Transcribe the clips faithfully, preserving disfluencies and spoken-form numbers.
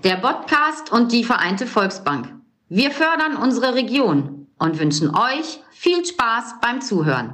der Podcast und die Vereinte Volksbank. Wir fördern unsere Region und wünschen euch viel Spaß beim Zuhören.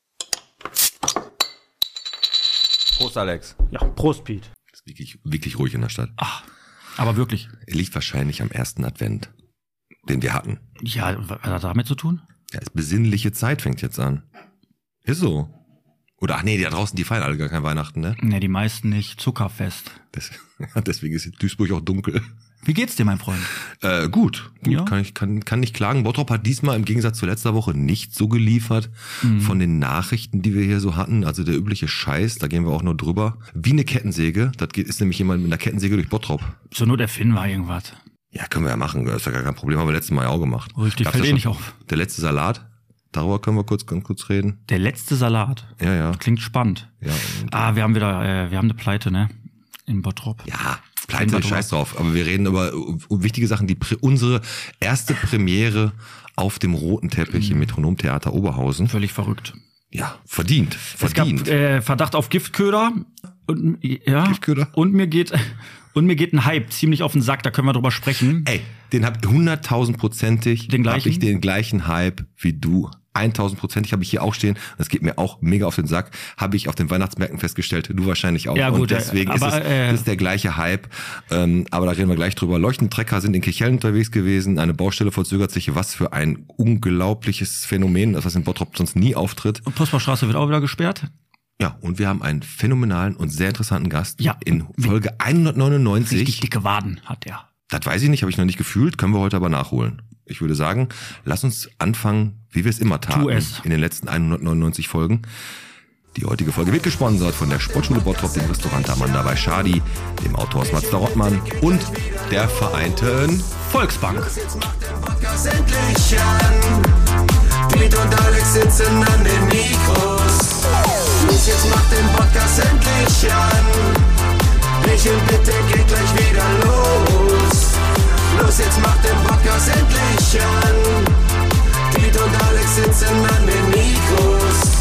Prost, Alex. Ja, Prost, Piet. Ist wirklich, wirklich ruhig in der Stadt. Ach, aber wirklich. Er liegt wahrscheinlich am ersten Advent, den wir hatten. Ja, was hat das damit zu tun? Ja, ist besinnliche Zeit fängt jetzt an. Ist so. Oder, ach nee, die da draußen, die feiern alle gar kein Weihnachten, ne? Ne, die meisten nicht. Zuckerfest. Das, deswegen ist Duisburg auch dunkel. Wie geht's dir, mein Freund? Äh, gut. gut Ja? kann, ich, kann, kann nicht klagen. Bottrop hat diesmal im Gegensatz zu letzter Woche nicht so geliefert Mhm. von den Nachrichten, die wir hier so hatten. Also der übliche Scheiß, da gehen wir auch nur drüber. Wie eine Kettensäge. Das geht, ist nämlich jemand mit einer Kettensäge durch Bottrop. Zur Not erfinden wir irgendwas. Ja, können wir ja machen. Das ist ja gar kein Problem. Haben wir letztes Mal ja auch gemacht. Richtig, Gab's fällt ja eh schon. nicht auf. Der letzte Salat. Darüber können wir kurz, ganz kurz reden. Der letzte Salat. Ja, ja. Klingt spannend. Ja, und, Ah, wir haben wieder, äh, wir haben eine Pleite, ne? In Bottrop. ja Reden Pleite, wir scheiß drauf. Aber wir reden über uh, wichtige Sachen. Die Prä- unsere erste Premiere auf dem roten Teppich im Metronomtheater Oberhausen. Völlig verrückt. Ja, verdient. Es gab Verdient. äh, Verdacht auf Giftköder. Und, ja, Giftköder? Und mir geht, und mir geht ein Hype ziemlich auf den Sack, da können wir drüber sprechen. Ey, den hab hunderttausendprozentig. Den gleichen? Hab ich den gleichen Hype wie du. eintausendprozentig habe ich hier auch stehen. Das geht mir auch mega auf den Sack. Habe ich auf den Weihnachtsmärkten festgestellt. Du wahrscheinlich auch. Ja, gut, und deswegen aber, ist es äh, das ist der gleiche Hype. Ähm, aber da reden wir gleich drüber. Leuchtentrecker sind in Kirchhellen unterwegs gewesen. Eine Baustelle verzögert sich. Was für ein unglaubliches Phänomen, das was in Bottrop sonst nie auftritt. Und Postbaustraße wird auch wieder gesperrt. Ja, und wir haben einen phänomenalen und sehr interessanten Gast. Ja. In Folge hundertneunundneunzig. Richtig dicke Waden hat er. Das weiß ich nicht, habe ich noch nicht gefühlt, können wir heute aber nachholen. Ich würde sagen, lass uns anfangen, wie wir es immer taten. Tu es. In den letzten hundertneunundneunzig Folgen. Die heutige Folge wird gesponsert von der Sportschule Bottrop, dem Restaurant Amanda bei Schadi, dem Autohaus Mazda Rottmann und der Vereinten Volksbank. Jetzt macht der Podcast endlich an. Piet und Alex sitzen an den Mikros. Los, jetzt macht den Podcast endlich an. Michel, bitte geht gleich wieder los. Los, jetzt macht den Podcast endlich an. Piet und Alex sitzen an den Mikros.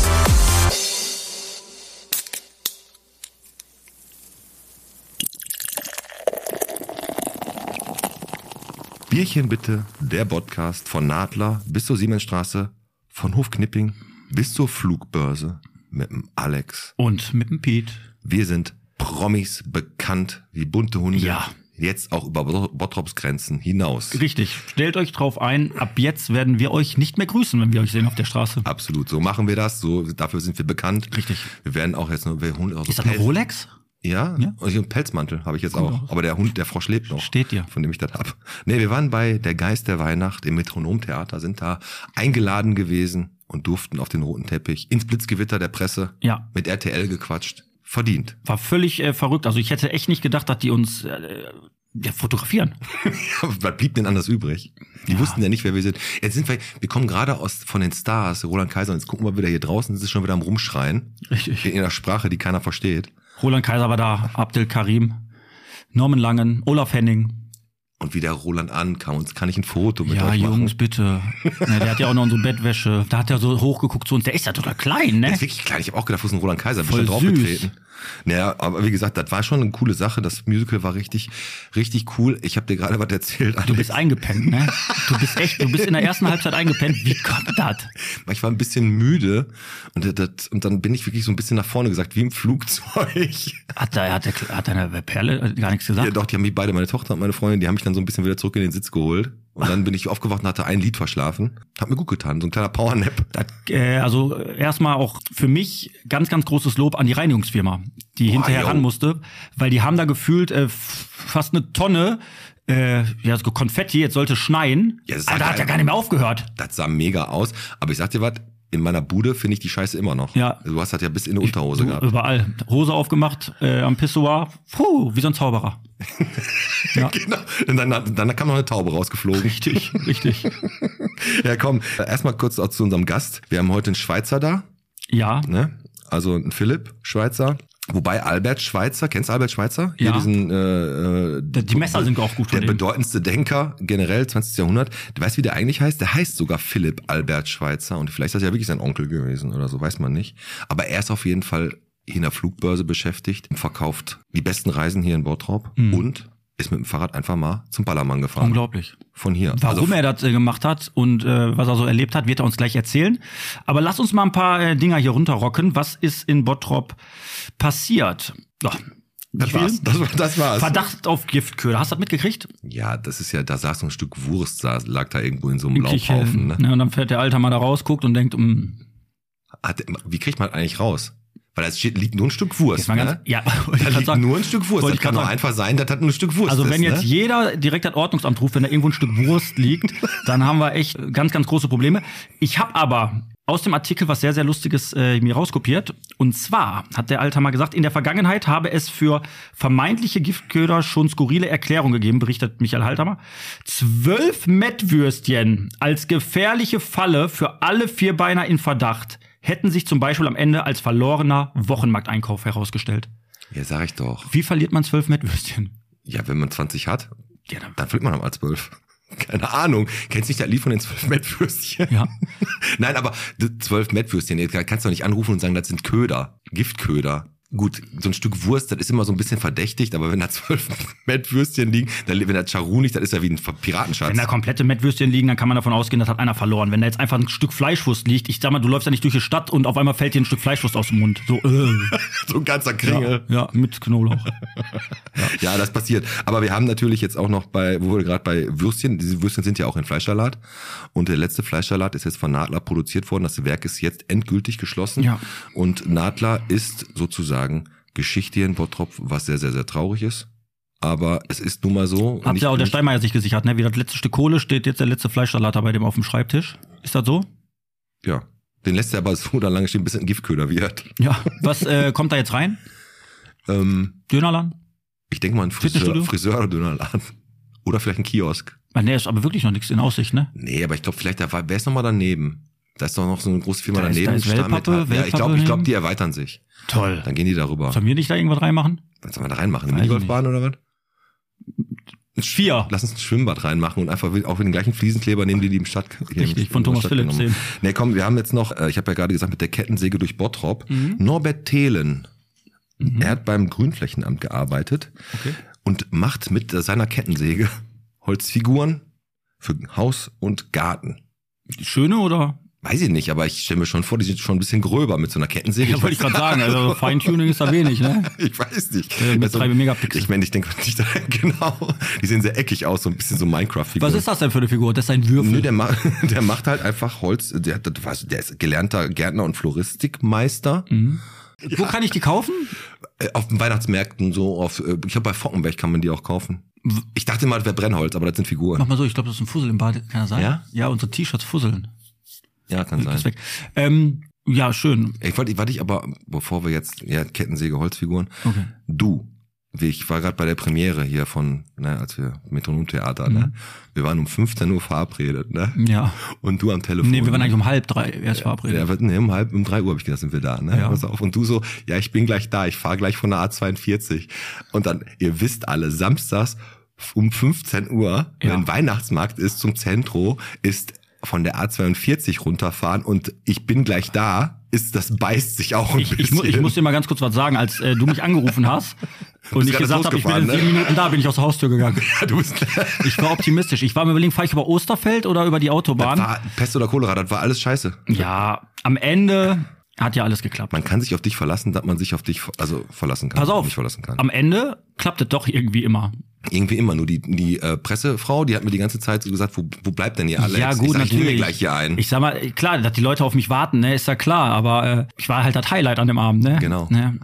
Bierchen bitte, der Podcast von Nadler bis zur Siemensstraße, von Hofknipping bis zur Flugbörse mit dem Alex. Und mit dem Piet. Wir sind Promis bekannt wie bunte Hunde. Ja. Jetzt auch über Bottrops Grenzen hinaus. Richtig. Stellt euch drauf ein, ab jetzt werden wir euch nicht mehr grüßen, wenn wir euch sehen auf der Straße. Absolut, so machen wir das. So, dafür sind wir bekannt. Richtig. Wir werden auch jetzt nur, wir holen auch so Ist das eine Pelz- Rolex? Ja, Ja. und einen Pelzmantel habe ich jetzt Cool auch. aus. Aber der Hund, der Frosch lebt noch. Steht dir. Von dem ich das hab. Nee, wir waren bei Der Geist der Weihnacht im Metronomtheater, sind da eingeladen gewesen und durften auf den roten Teppich ins Blitzgewitter der Presse Ja. mit R T L gequatscht. Verdient. War völlig äh, verrückt. Also ich hätte echt nicht gedacht, dass die uns äh, ja, fotografieren. Was blieb denn anders übrig? Die Ja. wussten ja nicht, wer wir sind. Jetzt sind wir, wir kommen gerade aus von den Stars, Roland Kaiser, und jetzt gucken wir wieder hier draußen, das ist schon wieder am Rumschreien. Richtig. In einer Sprache, die keiner versteht. Roland Kaiser war da, Abdel Karim, Norman Langen, Olaf Henning. Und wie der Roland ankam, und kann ich ein Foto mit Ja, euch machen? Jungs, bitte. Na, der hat ja auch noch so Bettwäsche. Da hat er so hochgeguckt zu uns. Der ist ja total klein, Der ne? ist wirklich klein. Ich habe auch gedacht, wo ist ein Roland Kaiser? Bin Voll ich da süß. draufgetreten. Naja, aber wie gesagt, das war schon eine coole Sache. Das Musical war richtig, richtig cool. Ich habe dir gerade was erzählt. Du bist eingepennt, ne? Du bist echt, du bist in der ersten Halbzeit eingepennt. Wie kommt das? Ich war ein bisschen müde und, das, und dann bin ich wirklich so ein bisschen nach vorne gesagt, wie im Flugzeug. Hat, da, hat, der, hat deine Perle gar nichts gesagt? Ja, doch, die haben mich beide, meine Tochter und meine Freundin, die haben mich dann so ein bisschen wieder zurück in den Sitz geholt. Und dann bin ich aufgewacht und hatte ein Lied verschlafen. Hat mir gut getan, so ein kleiner Powernap. Das, äh, also äh, erstmal auch für mich ganz, ganz großes Lob an die Reinigungsfirma, die Boah, hinterher yo. ran musste, weil die haben da gefühlt äh, f- fast eine Tonne äh, ja, so Konfetti, jetzt sollte schneien. Ja, das sah Aber da hat geil. ja gar nicht mehr aufgehört. Das sah mega aus. Aber ich sag dir was, in meiner Bude finde ich die Scheiße immer noch. Ja. Du hast das ja bis in die Unterhose Du, gehabt. überall. Hose aufgemacht, äh, am Pissoir. Puh, wie so ein Zauberer. Ja. Genau. Und dann, dann kam noch eine Taube rausgeflogen. Richtig, richtig. Ja, komm, erstmal kurz auch zu unserem Gast. Wir haben heute einen Schweizer da, Ja, ne? Also einen Philipp, Schweizer. Wobei Albert Schweitzer, kennst du Albert Schweitzer? Hier Ja. diesen, äh, äh, die Messer sind auch gut der von dem. bedeutendste Denker generell zwanzigsten Jahrhundert. Du weißt, wie der eigentlich heißt? Der heißt sogar Philipp Albert Schweitzer. Und vielleicht ist das ja wirklich sein Onkel gewesen oder so, weiß man nicht. Aber er ist auf jeden Fall hier in der Flugbörse beschäftigt, verkauft die besten Reisen hier in Bottrop Mhm. und ist mit dem Fahrrad einfach mal zum Ballermann gefahren. Unglaublich. Von hier. Warum also, er das äh, gemacht hat und äh, was er so erlebt hat, wird er uns gleich erzählen. Aber lass uns mal ein paar äh, Dinger hier runterrocken. Was ist in Bottrop passiert? Oh, das war's. Das, das war's. Verdacht auf Giftköder. Hast du das mitgekriegt? Ja, das ist ja, da saß so ein Stück Wurst, saß, lag da irgendwo in so einem In Kichel, Laubhaufen. Ne? Ne, und dann fährt der Alter mal da raus, guckt und denkt, um. Hat, wie kriegt man das eigentlich raus? Weil da steht, liegt nur ein Stück Wurst. Ganz, Ne? Ja, da liegt sagen, nur ein Stück Wurst. Das kann doch einfach sein, das hat nur ein Stück Wurst. Also wenn ist, jetzt ne? jeder direkt das Ordnungsamt ruft, wenn da irgendwo ein Stück Wurst liegt, dann haben wir echt ganz, ganz große Probleme. Ich habe aber aus dem Artikel was sehr, sehr Lustiges äh, mir rauskopiert. Und zwar hat der Alter mal gesagt, in der Vergangenheit habe es für vermeintliche Giftköder schon skurrile Erklärungen gegeben, berichtet Michael Haltermer. Zwölf Mettwürstchen als gefährliche Falle für alle Vierbeiner in Verdacht hätten sich zum Beispiel am Ende als verlorener Wochenmarkteinkauf herausgestellt. Ja, sag ich doch. Wie verliert man zwölf Mettwürstchen? Ja, wenn man zwanzig hat, Ja, dann, dann verliert man mal zwölf. Keine Ahnung. Kennst du nicht das Lied von den zwölf Mettwürstchen? Ja. Nein, aber zwölf Mettwürstchen, jetzt kannst du doch nicht anrufen und sagen, das sind Köder, Giftköder. Gut, so ein Stück Wurst, das ist immer so ein bisschen verdächtigt, aber wenn da zwölf Mettwürstchen liegen, dann, wenn da Charun liegt, das ist ja wie ein Piratenschatz. Wenn da komplette Mettwürstchen liegen, dann kann man davon ausgehen, das hat einer verloren. Wenn da jetzt einfach ein Stück Fleischwurst liegt, ich sag mal, du läufst ja nicht durch die Stadt und auf einmal fällt dir ein Stück Fleischwurst aus dem Mund. So, äh. So ein ganzer Kringel. Ja, ja, mit Knoblauch. Ja, das passiert. Aber wir haben natürlich jetzt auch noch bei, wo wir gerade bei Würstchen, diese Würstchen sind ja auch in Fleischsalat. Und der letzte Fleischsalat ist jetzt von Nadler produziert worden. Das Werk ist jetzt endgültig geschlossen. Ja. Und Nadler ist sozusagen Geschichte hier in Bottrop, was sehr, sehr, sehr traurig ist. Aber es ist nun mal so. Hat ja auch der Steinmeier sich gesichert, ne? Wie das letzte Stück Kohle steht jetzt der letzte Fleischsalat bei dem auf dem Schreibtisch. Ist das so? Ja. Den lässt er aber so da lange stehen, bis er ein Giftköder wird. Ja. Was äh, kommt da jetzt rein? Ähm, Dönerladen? ich denke mal ein Friseur, Friseur oder Dönerladen. Oder vielleicht ein Kiosk. Ah, nee, ist aber wirklich noch nichts in Aussicht, ne? Nee, aber ich glaube, vielleicht, da war, wer ist noch mal daneben? Da ist doch noch so eine große Firma Da ist- daneben. da ist Wellpappe, ja, ich Wellpappe glaube, ich glaube, neben. die erweitern sich. Toll. Dann gehen die darüber. Sollen wir nicht da irgendwas reinmachen? Was soll man da reinmachen? Eine Weiß ich Minigolfbahn oder was? Vier. Lass uns ein Schwimmbad reinmachen und einfach auch mit den gleichen Fliesenkleber nehmen, die die im Stadt hier Richtig, im- von in der Thomas Stadt Philips genommen. sehen. Nee, komm, wir haben jetzt noch, äh, ich habe ja gerade gesagt, mit der Kettensäge durch Bottrop. Mhm. Norbert Thelen. Er hat beim Grünflächenamt gearbeitet Okay. und macht mit seiner Kettensäge Holzfiguren für Haus und Garten. Schöne oder? Weiß ich nicht, aber ich stelle mir schon vor, die sind schon ein bisschen gröber mit so einer Kettensäge. Ja, wollte ich gerade sagen. Also Feintuning ist da wenig, ne? Ich weiß nicht. Äh, mit Also, drei Megapixel. Ich meine, ich denke nicht, genau. Die sehen sehr eckig aus, so ein bisschen so Minecraft-Figuren. Was ist das denn für eine Figur? Das ist ein Würfel. Nö, der, ma der macht halt einfach Holz. Der, hat, das weiß- der ist gelernter Gärtner und Floristikmeister. Mhm. Wo kann ich die kaufen? Äh, Auf den Weihnachtsmärkten so. Auf, äh, ich glaube, bei Fockenberg kann man die auch kaufen. Ich dachte mal, das wäre Brennholz, aber das sind Figuren. Mach mal so, ich glaube, das ist ein Fussel im Bad. Kann das sein? Ja? Ja, unsere T-Shirts fusseln. Ja, kann Ist sein. weg. Ähm, ja, schön. Ich wollte, warte ich aber, bevor wir jetzt, ja, Kettensäge, Holzfiguren. Okay. Du, wie ich war gerade bei der Premiere hier von, ne, als wir Metronom-Theater, ne? Wir waren um fünfzehn Uhr verabredet, ne? Ja. Und du am Telefon. Nee, wir waren eigentlich um halb drei erst verabredet. Ja, wir- nee, um halb, um drei Uhr habe ich gedacht, sind wir da, ne? Ja. Pass auf. Und du so, ja, ich bin gleich da, ich fahre gleich von der A zweiundvierzig. Und dann, ihr wisst alle, samstags um fünfzehn Uhr, Ja. wenn Weihnachtsmarkt ist, zum Zentro, ist von der A zweiundvierzig runterfahren und ich bin gleich da, ist, das beißt sich auch ein Ich, bisschen. ich, mu ich muss dir mal ganz kurz was sagen, als äh, du mich angerufen hast und ich gerade gesagt habe, ich bin in losgefahren, sieben ne? Minuten da, bin ich aus der Haustür gegangen. Ja, du bist, Ich war optimistisch. Ich war mir überlegen, fahre ich über Osterfeld oder über die das Autobahn? war Pest oder Cholera, das war alles scheiße. Ja, am Ende hat ja alles geklappt. Man kann sich auf dich verlassen, dass man sich auf dich, also verlassen kann. Pass auf, Nicht verlassen kann. am Ende klappt es doch irgendwie immer. Irgendwie immer. Nur die, die äh, Pressefrau, die hat mir die ganze Zeit so gesagt, wo, wo bleibt denn hier Alex? Ja, gut, ich sag, ich nehme natürlich. gleich hier ein. Ich sag mal, klar, dass die Leute auf mich warten, ne, ist ja klar, aber äh, ich war halt das Highlight an dem Abend, ne? Genau. Ne?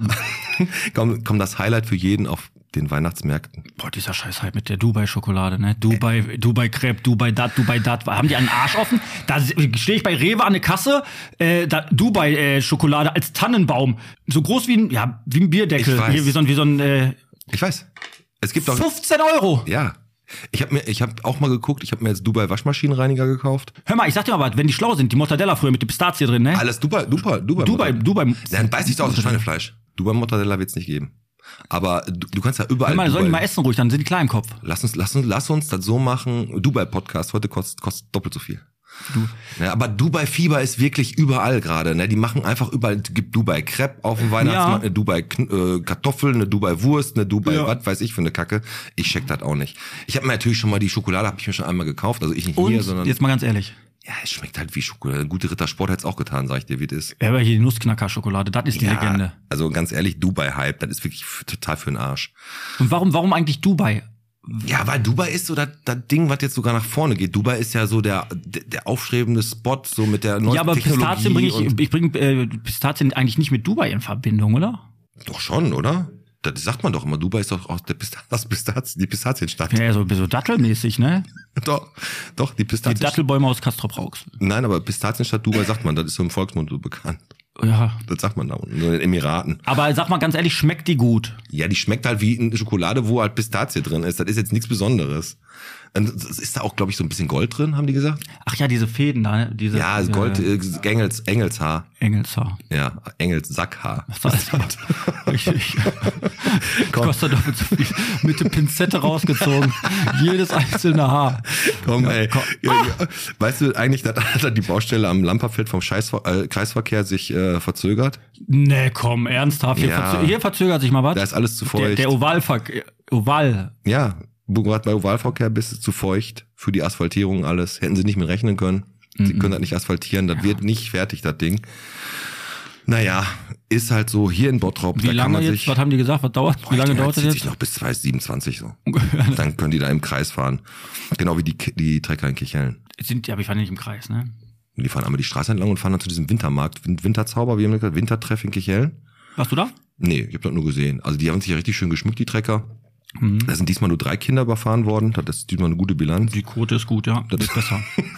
komm, komm, das Highlight für jeden auf den Weihnachtsmärkten. Boah, dieser Scheiß halt mit der Dubai-Schokolade, ne? Dubai, Dubai Crepe, Dubai dat, Dubai dat. Haben die einen Arsch offen? Da stehe ich bei Rewe an der Kasse, äh, da Dubai-Schokolade als Tannenbaum. So groß wie ein, ja, wie ein Bierdeckel. Ich weiß. Hier, wie so ein, wie so ein äh, Ich weiß. Es gibt doch. fünfzehn Euro. Ja. Ich habe mir, ich habe auch mal geguckt. Ich habe mir jetzt Dubai Waschmaschinenreiniger gekauft. Hör mal, ich sag dir mal was, wenn die schlau sind, die Mortadella früher mit der Pistazie drin, ne? Alles Dubai, Dubai, Dubai. Dubai, Dubai. Dann beißt sich doch aus dem Schweinefleisch. Dubai Mortadella wird's nicht geben. Aber du, du kannst ja überall. Hör mal, sollen die Dubai- mal essen ruhig, dann sind die klar im Kopf. Lass uns, lass uns, lass uns das so machen. Dubai Podcast heute kostet, kostet doppelt so viel. Du. Ja, aber Dubai-Fieber ist wirklich überall gerade. Ne? Die machen einfach überall, es gibt Dubai-Crepe auf dem Weihnachtsmarkt, Ja. eine Dubai-Kartoffeln, eine Dubai-Wurst, eine Dubai, Ja. was weiß ich für eine Kacke. Ich check das auch nicht. Ich habe mir natürlich schon mal die Schokolade, habe ich mir schon einmal gekauft. Also ich nicht Und hier, sondern... jetzt mal ganz ehrlich. Ja, es schmeckt halt wie Schokolade. Gute Rittersport hätte es auch getan, sag ich dir, wie das ist. Ja, aber hier die Nussknacker-Schokolade, das ist die Ja, Legende. also ganz ehrlich, Dubai-Hype, das ist wirklich f- total für den Arsch. Und warum, warum eigentlich Dubai? Ja, weil Dubai ist so das, das Ding, was jetzt sogar nach vorne geht. Dubai ist ja so der, der, der aufstrebende Spot, so mit der neuen Ja, aber Technologie. Pistazien bringe ich, und- ich bringe äh, Pistazien eigentlich nicht mit Dubai in Verbindung, oder? Doch schon, oder? Das sagt man doch immer. Dubai ist doch auch der Pista- das Pistazien, die Pistazienstadt. Ja, so, so dattelmäßig, ne? Doch, doch, die Die Pistazienstadt. Dattelbäume aus Castrop-Rauxel. Nein, aber Pistazienstadt Dubai sagt man, das ist so im Volksmund so bekannt. Ja. Das sagt man da unten, so in den Emiraten. Aber sag mal ganz ehrlich, schmeckt die gut? Ja, die schmeckt halt wie eine Schokolade, wo halt Pistazie drin ist. Das ist jetzt nichts Besonderes. Und es ist da auch, glaube ich, so ein bisschen Gold drin, haben die gesagt? Ach ja, diese Fäden da, ne? Diese, Ja, diese Gold, äh, Engels, Engelshaar. Engelshaar. Ja, Engels Sackhaar. Was ist das? Ich, ich, kostet doch mit, so viel, mit der Pinzette rausgezogen. Jedes einzelne Haar. Komm, Ja, ey. komm. Ja, ja. Weißt du eigentlich, dass dass die Baustelle am Lamperfeld vom Scheiß, äh, Kreisverkehr sich äh, verzögert? Nee, komm, ernsthaft. Hier, Ja. verzö hier verzögert sich mal was. Da ist alles zu feucht. Der, der Ovalverkehr. Oval. Ja, wo gerade bei Ovalverkehr bist du zu feucht für die Asphaltierung alles. Hätten sie nicht mit rechnen können. Sie können das nicht asphaltieren. Das wird nicht fertig, das Ding. Naja, ist halt so hier in Bottrop. Wie da kann lange man jetzt? sich, Was haben die gesagt? Was dauert? Wie lange Ja, dauert das zieht jetzt? sich noch bis zwanzig siebenundzwanzig so. Dann können die da im Kreis fahren. Genau wie die, die Trecker in Kichellen. Sind, ja, aber ich fahre nicht im Kreis, ne? Die fahren einmal die Straße entlang und fahren dann zu diesem Wintermarkt. Win- Winterzauber, wie haben wir gesagt, Wintertreff in Kichellen. Warst du da? Nee, ich habe das nur gesehen. Also die haben sich ja richtig schön geschmückt, die Trecker. Mhm. Da sind diesmal nur drei Kinder überfahren worden. Das ist diesmal eine gute Bilanz. Die Quote ist gut, ja. Das ist besser.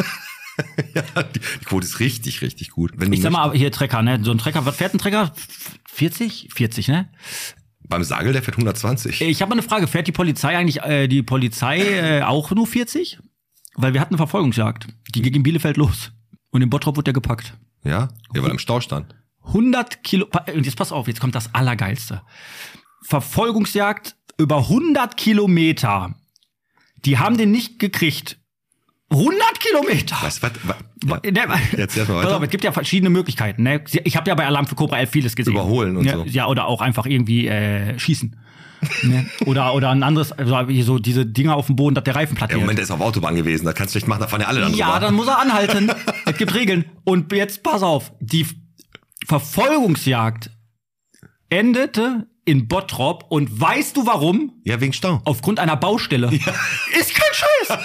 Ja, die, die Quote ist richtig, richtig gut. Wenn Ich du sag mal, möchtest- hier Trecker, ne? So ein Trecker, was fährt ein Trecker? vierzig? vierzig, ne? beim Sagel, der fährt hundertzwanzig. Ich habe mal eine Frage, fährt die Polizei eigentlich, äh, die Polizei äh, auch nur vierzig? Weil wir hatten eine Verfolgungsjagd. Die ging in Bielefeld los. Und in Bottrop wurde der gepackt. Ja? Ja, weil er im Stau stand. hundert Kilo, und jetzt pass auf, jetzt kommt das Allergeilste. Verfolgungsjagd über hundert Kilometer. Die haben den nicht gekriegt. hundert Kilometer! Was, was, was Ja. ja. Jetzt erst mal Pass weiter. auf, es gibt ja verschiedene Möglichkeiten. Ne? Ich habe ja bei Alarm für Cobra elf vieles gesehen. Überholen und ja, so. Ja, oder auch einfach irgendwie äh, schießen. Ne? Oder oder ein anderes, also wie so diese Dinger auf dem Boden, dass der Reifen platt Ja, wird. Moment, der ist auf Autobahn gewesen. Da kannst du nicht machen, da fahren ja alle dann Ja, drüber. dann muss er anhalten. Es gibt Regeln. Und jetzt pass auf, die Verfolgungsjagd endete in Bottrop. Und weißt du warum? Ja, wegen Stau. Aufgrund einer Baustelle. Ja. Ist kein Scheiß.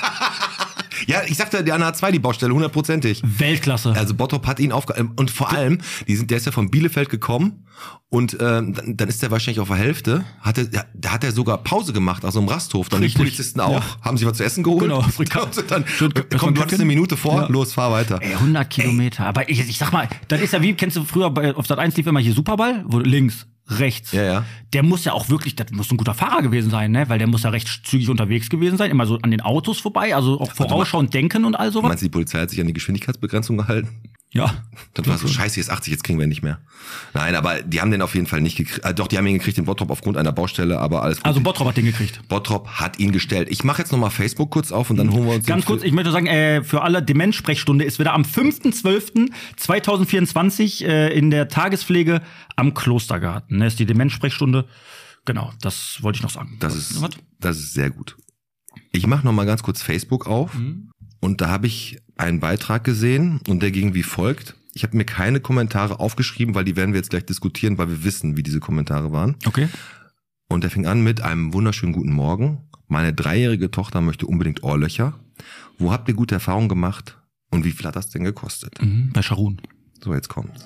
Ja, ich sagte, der an der A zwei, die Baustelle, hundertprozentig. Weltklasse. Also Bottrop hat ihn aufge... Und vor allem, die sind, der ist ja von Bielefeld gekommen und ähm, dann, dann ist der wahrscheinlich auf der Hälfte. Hatte, ja, da hat er sogar Pause gemacht, also im Rasthof. Dann Richtig. die Polizisten auch. Ja. Haben sich was zu essen geholt. Genau. Und sind dann, Schön- komm, du hattest eine Minute vor, Ja. los, fahr weiter. Ey, hundert Kilometer. Aber ich, ich sag mal, das ist ja wie, kennst du früher bei, auf Sat eins lief immer hier Superball? Wo, links, rechts. Ja, ja. Der muss ja auch wirklich, das muss ein guter Fahrer gewesen sein, ne? Weil der muss ja recht zügig unterwegs gewesen sein, immer so an den Autos vorbei, also auch vorausschauend denken und all sowas. Meinst du, die Polizei hat sich an die Geschwindigkeitsbegrenzung gehalten? Ja. Dann war so, scheiße, hier ist achtzig, jetzt kriegen wir ihn nicht mehr. Nein, aber die haben den auf jeden Fall nicht gekriegt. Äh, doch, die haben ihn gekriegt in Bottrop aufgrund einer Baustelle, aber alles gut. Also Bottrop hat den gekriegt. Bottrop hat ihn gestellt. Ich mache jetzt nochmal Facebook kurz auf und dann holen wir uns... Ganz den kurz, Fi- ich möchte sagen, äh, für alle, Demenzsprechstunde ist wieder am fünften zwölften zweitausendvierundzwanzig äh, in der Tagespflege am Klostergarten. Ne, ist die Demenzsprechstunde. Genau, das wollte ich noch sagen. Das ist, Was? das ist sehr gut. Ich mache nochmal ganz kurz Facebook auf und da habe ich einen Beitrag gesehen und der ging wie folgt. Ich habe mir keine Kommentare aufgeschrieben, weil die werden wir jetzt gleich diskutieren, weil wir wissen, wie diese Kommentare waren. Okay. Und der fing an mit einem wunderschönen guten Morgen. Meine dreijährige Tochter möchte unbedingt Ohrlöcher. Wo habt ihr gute Erfahrungen gemacht und wie viel hat das denn gekostet? Mhm, bei Scharun. So, jetzt kommt's.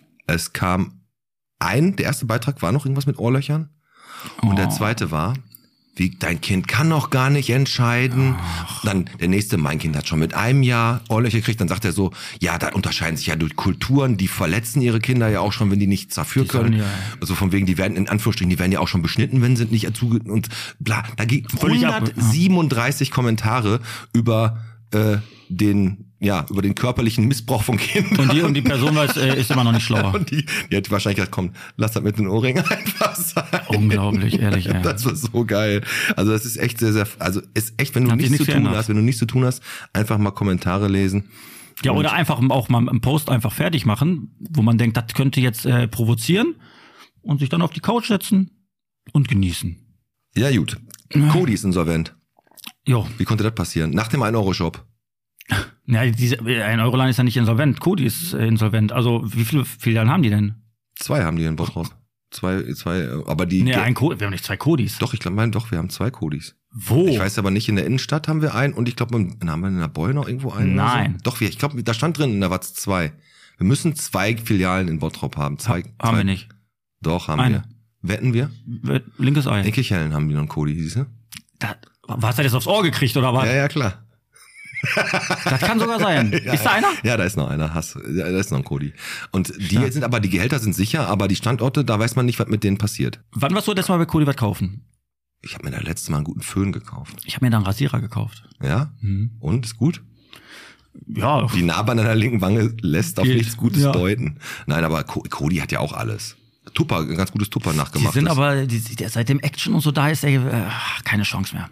Es kam ein, der erste Beitrag war noch irgendwas mit Ohrlöchern. Und der Oh. zweite war, wie, dein Kind kann noch gar nicht entscheiden. Dann der nächste, mein Kind hat schon mit einem Jahr Ohrlöcher gekriegt. Dann sagt er so, ja, da unterscheiden sich ja durch Kulturen, die verletzen ihre Kinder ja auch schon, wenn die nichts dafür Die sollen können. ja- Also von wegen, die werden in Anführungsstrichen, die werden ja auch schon beschnitten, wenn sie nicht erzuge und bla. Da gibt Völlig ab- hundertsiebenunddreißig Kommentare über äh, den ja über den körperlichen Missbrauch von Kindern. Und die, und die Person weiß, äh, ist immer noch nicht schlauer. Und die, die hat wahrscheinlich gesagt, komm, lass das mit den Ohrringen einfach sein. Unglaublich, ehrlich, ey. Das war so geil. Also das ist echt sehr, sehr, also ist echt, wenn du Hat sich nichts zu nichts tun geändert. hast, wenn du nichts zu tun hast, einfach mal Kommentare lesen. Ja, Und oder einfach auch mal einen Post einfach fertig machen, wo man denkt, das könnte jetzt äh, provozieren und sich dann auf die Couch setzen und genießen. Ja, gut. Cody ist insolvent. Jo. Wie konnte das passieren? Nach dem ein Euro Shop. Ja, diese, ein Euroline ist ja nicht insolvent. Cody ist äh, insolvent. Also, wie viele Filialen haben die denn? Zwei haben die in Bottrop. Zwei, zwei, aber die. Nee, Ge- ein Cody. Wir haben nicht zwei Codys. Doch, ich glaube, mein, doch, wir haben zwei Codys. Wo? Ich weiß aber nicht, in der Innenstadt haben wir einen und ich glaube, haben wir in der Boy noch irgendwo einen? Nein. Oder so? Doch, wir, ich glaube, da stand drin, in der Watz zwei. Wir müssen zwei Filialen in Bottrop haben. Zwei, haben zwei. wir nicht. Doch, haben Eine. wir. Wetten wir? Linkes Ei. In Kirchhellen haben die noch einen Cody, siehst du? Da, was hat jetzt aufs Ohr gekriegt oder was? Ja, ja, klar. Das kann sogar sein. Ja, Ist da einer? Ja, da ist noch einer. Hast, ja, da ist noch ein Cody. Und die jetzt sind aber, die Gehälter sind sicher, aber die Standorte, da weiß man nicht, was mit denen passiert. Wann warst du das Mal bei Cody was kaufen? Ich habe mir da letztes Mal einen guten Föhn gekauft. Ich habe mir da einen Rasierer gekauft. Ja? Hm. Und? Ist gut? Ja. Die Narbe an deiner linken Wange lässt auf Geht. nichts Gutes Ja. deuten. Nein, aber Co- Cody hat ja auch alles. Tupper, ein ganz gutes Tupper Die nachgemacht. sind aber, die, der, seit dem Action und so da ist, ey, äh, keine Chance mehr.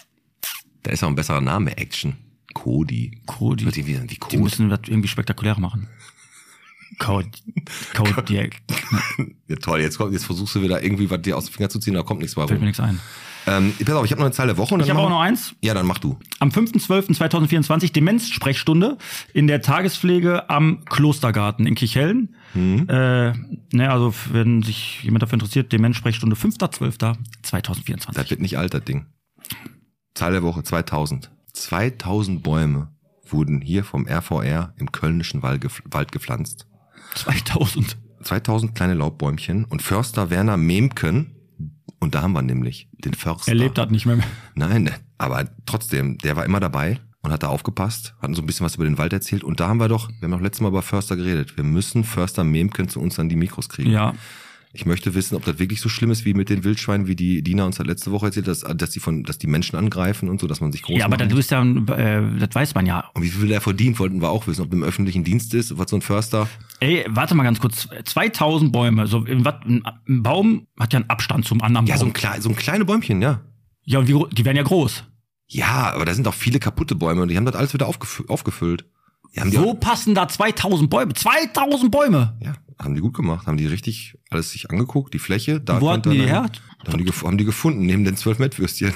Da ist auch ein besserer Name, Action. Cody. Cody. Wird die wieder wie Die Code. müssen das irgendwie spektakulär machen. Code. Code, ja, Ja, toll, jetzt, kommt, jetzt versuchst du wieder irgendwie was dir aus den Fingern zu ziehen, da kommt nichts fällt mir warum. nichts ein. Ähm, pass auf, ich habe noch eine Zahl der Woche. Und dann Ich habe auch machen- noch eins. Ja, dann mach du. Am fünfter zwölfter zweitausendvierundzwanzig Demenz-Sprechstunde in der Tagespflege am Klostergarten in Kirchhellen. Mhm. Äh, ne, also wenn sich jemand dafür interessiert, Demenz-Sprechstunde fünfter zwölfter Das zweitausendvierundzwanzig. wird nicht alt, das Ding. Zahl der Woche, zweitausend. zweitausend Bäume wurden hier vom R V R im kölnischen Wald, gef- Wald gepflanzt. zweitausend. zweitausend kleine Laubbäumchen und Förster Werner Memken, und da haben wir nämlich den Förster. Er lebt das nicht mehr. Nein, aber trotzdem, der war immer dabei und hat da aufgepasst, hat so ein bisschen was über den Wald erzählt und da haben wir doch, wir haben doch letztes Mal über Förster geredet. Wir müssen Förster Memken zu uns an die Mikros kriegen. Ja. Ich möchte wissen, ob das wirklich so schlimm ist wie mit den Wildschweinen, wie die Dina uns hat letzte Woche erzählt, dass, dass die von, dass die Menschen angreifen und so, dass man sich groß Ja, aber machen du muss. bist ja, äh, das weiß man ja. Und wie viel der verdient, wollten wir auch wissen, ob im öffentlichen Dienst ist, was so ein Förster. Ey, warte mal ganz kurz. zweitausend Bäume. So, in wat, ein, ein Baum hat ja einen Abstand zum anderen Ja, Baum. so ein, klein, so ein kleine Bäumchen, ja. Ja, und wie, gro- die werden ja groß. Ja, aber da sind auch viele kaputte Bäume und die haben das alles wieder aufgefü- aufgefüllt. Die haben die Wo auch, passen da zweitausend Bäume? zweitausend Bäume! ja, haben die gut gemacht, haben die richtig alles sich angeguckt, die Fläche. Da Wo könnte hatten die die dann- her? Da haben die, gef- haben die gefunden, neben den zwölf Mettwürstchen.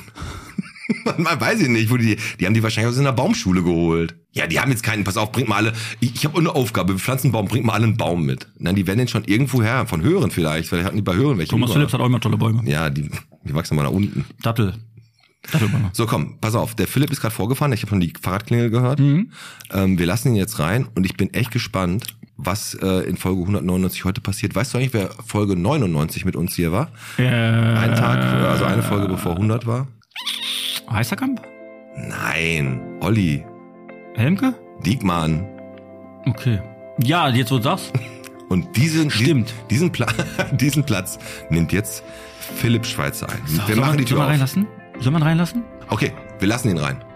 Man weiß ich nicht, wo die, die haben die wahrscheinlich aus einer Baumschule geholt. Ja, die haben jetzt keinen, pass auf, bringt mal alle, ich, ich habe eine Aufgabe, wir pflanzen einen Baum, bringt mal alle einen Baum mit. Nein, die werden den schon irgendwo her, von Hören vielleicht, vielleicht hatten die bei Hören welche. Thomas über. Phillips hat auch immer tolle Bäume. Ja, die, die wachsen mal da unten. Dattel. Dattelbäume. So, komm, pass auf, der Philipp ist gerade vorgefahren, ich habe schon die Fahrradklingel gehört. Mhm. Ähm, wir lassen ihn jetzt rein und ich bin echt gespannt, was äh, in Folge hundertneunundneunzig heute passiert. Weißt du eigentlich, wer Folge neunundneunzig mit uns hier war? Äh, Ein Tag, also eine Folge bevor hundert war? Heißerkamp? Nein, Olli, Helmke? Diekmann. Okay. Ja, jetzt wo du sagst. Und diesen, Stimmt. diesen, diesen, Pla diesen Platz nimmt jetzt Philipp Schweizer ein. wir Soll machen man, die soll Tür man auf. reinlassen? Soll man reinlassen? Okay, wir lassen ihn rein.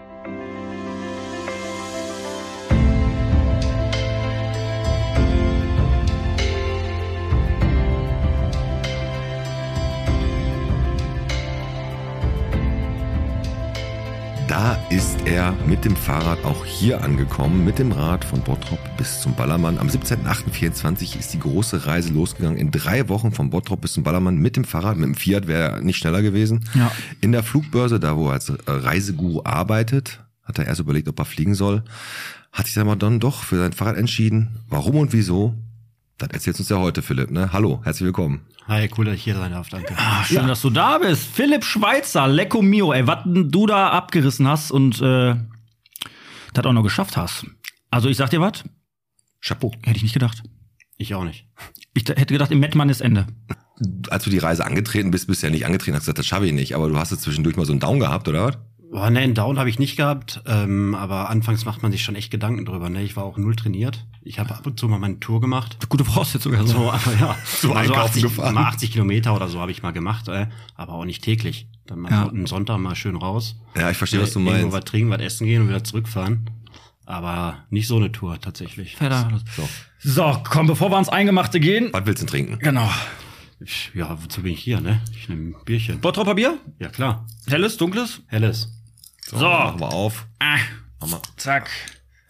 Da ist er mit dem Fahrrad auch hier angekommen, mit dem Rad von Bottrop bis zum Ballermann. Am siebzehnten achten vierundzwanzig ist die große Reise losgegangen. In drei Wochen von Bottrop bis zum Ballermann mit dem Fahrrad. Mit dem Fiat wäre er nicht schneller gewesen. Ja. In der Flugbörse, da wo er als Reiseguru arbeitet, hat er erst überlegt, ob er fliegen soll. Hat sich dann aber dann doch für sein Fahrrad entschieden. Warum und wieso? Das erzählst uns ja heute, Philipp. Ne? Hallo, herzlich willkommen. Hi, cool, dass ich hier sein darf, danke. Ah, schön, dass du da bist. Philipp Schweizer, Lecco Mio. Ey, was du da abgerissen hast und äh, das auch noch geschafft hast. Also ich sag dir was, Chapeau. hätte ich nicht gedacht. Ich auch nicht. Ich d- hätte gedacht, im Mettmann ist Ende. Als du die Reise angetreten bist, bist du ja nicht angetreten, hast gesagt, das schaffe ich nicht. Aber du hast jetzt zwischendurch mal so einen Down gehabt, oder was? Oh, ne, einen Down habe ich nicht gehabt, ähm, aber anfangs macht man sich schon echt Gedanken drüber. Ne? Ich war auch null trainiert. Ich habe ab und zu mal meine Tour gemacht. Gute Voraussetzung sogar so. So, aber ja, So mal einkaufen achtzig, gefahren. mal achtzig Kilometer oder so habe ich mal gemacht, äh, aber auch nicht täglich. Dann mal Ja. einen Sonntag mal schön raus. Ja, ich verstehe, was du Äh, Irgendwo meinst. was trinken, was essen gehen und wieder zurückfahren. Aber nicht so eine Tour tatsächlich. So. So, komm, bevor wir ans Eingemachte gehen. Was willst du denn trinken? Genau. Ich, ja, wozu bin ich hier, ne? Ich nehme ein Bierchen. Bottropper Bier? Ja, klar. Helles, dunkles? Helles. So, So. machen wir auf. Ah, Mach mal. zack.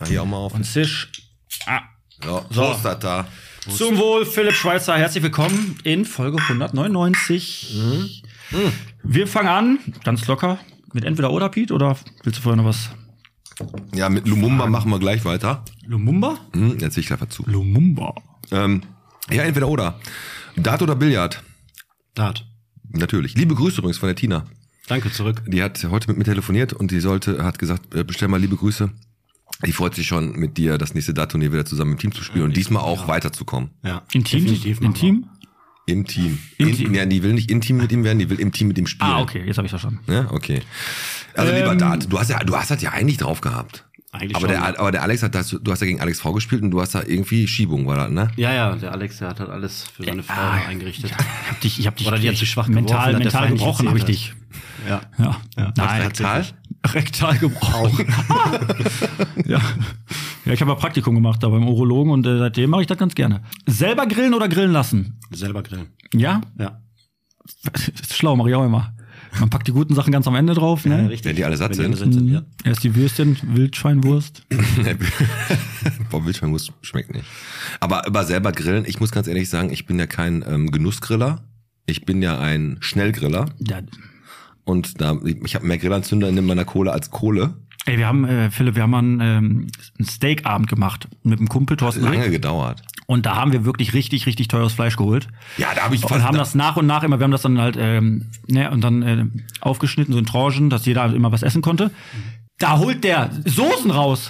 Mach hier auch mal auf. Und Zisch. Ah. So, So. Prost, da. Zum Wohl, Philipp Schweizer. Herzlich willkommen in Folge hundertneunundneunzig. Mhm. Mhm. Wir fangen an, ganz locker, mit entweder oder, Pete, oder willst du vorher noch was? Ja, mit Lumumba machen wir gleich weiter. Lumumba? Hm, jetzt ich gleich dazu. Lumumba. Ähm, ja, entweder oder. Dart oder Billard? Dart. Natürlich. Liebe Grüße übrigens von der Tina. Danke, zurück. Die hat heute mit mir telefoniert und die sollte, hat gesagt, äh, bestell mal liebe Grüße. Die freut sich schon, mit dir das nächste Dart-Turnier wieder zusammen im Team zu spielen und diesmal auch weiterzukommen. Ja, Intim? definitiv machen wir. Intim? Im Team. Im in, Team. Ja, die will nicht intim mit ihm werden, die will im Team mit ihm spielen. Ah, okay, jetzt habe ich verstanden. Ja, okay. Also lieber Ähm, Dart, du hast ja, du hast das ja eigentlich drauf gehabt. Eigentlich Aber schon. der, aber der Alex hat das, du hast ja gegen Alex V gespielt und du hast da irgendwie Schiebung, war das, ne? Ja, ja, der Alex, der hat halt alles für seine Frau Ah, eingerichtet. Ich hab dich, ich hab dich Oder die hat sich schwach mental, geworfen, hat der mental Feind nicht gebrochen habe ich erzählt dich. Ja. Ja. Ja. Nein, Rektal? rektal gebrochen. ja. Ja, ich habe ja Praktikum gemacht da beim Urologen und äh, seitdem mache ich das ganz gerne. Selber grillen oder grillen lassen? Selber grillen. Ja? Ja. Das ist schlau, mache ich auch immer. Man packt die guten Sachen ganz am Ende drauf, ne? richtig. Wenn die alle satt Wenn die sind. alle sind, ja. Erst die Würstchen, Wildschweinwurst. Boah, Wildschweinwurst schmeckt nicht. Aber über selber grillen, ich muss ganz ehrlich sagen, ich bin ja kein ähm, Genussgriller. Ich bin ja ein Schnellgriller. Ja. Und da, ich habe mehr Grillanzünder in meiner Kohle als Kohle. Ey, wir haben, äh, Philipp, wir haben mal einen, ähm, einen Steakabend gemacht mit dem Kumpel Thorsten Lange Rick. gedauert. Und da haben wir wirklich richtig, richtig teures Fleisch geholt. Ja, da habe ich fast... Und haben das nach und nach immer, wir haben das dann halt, ähm, ne, und dann äh, aufgeschnitten, so in Tranchen, dass jeder immer was essen konnte. Da holt der Soßen raus.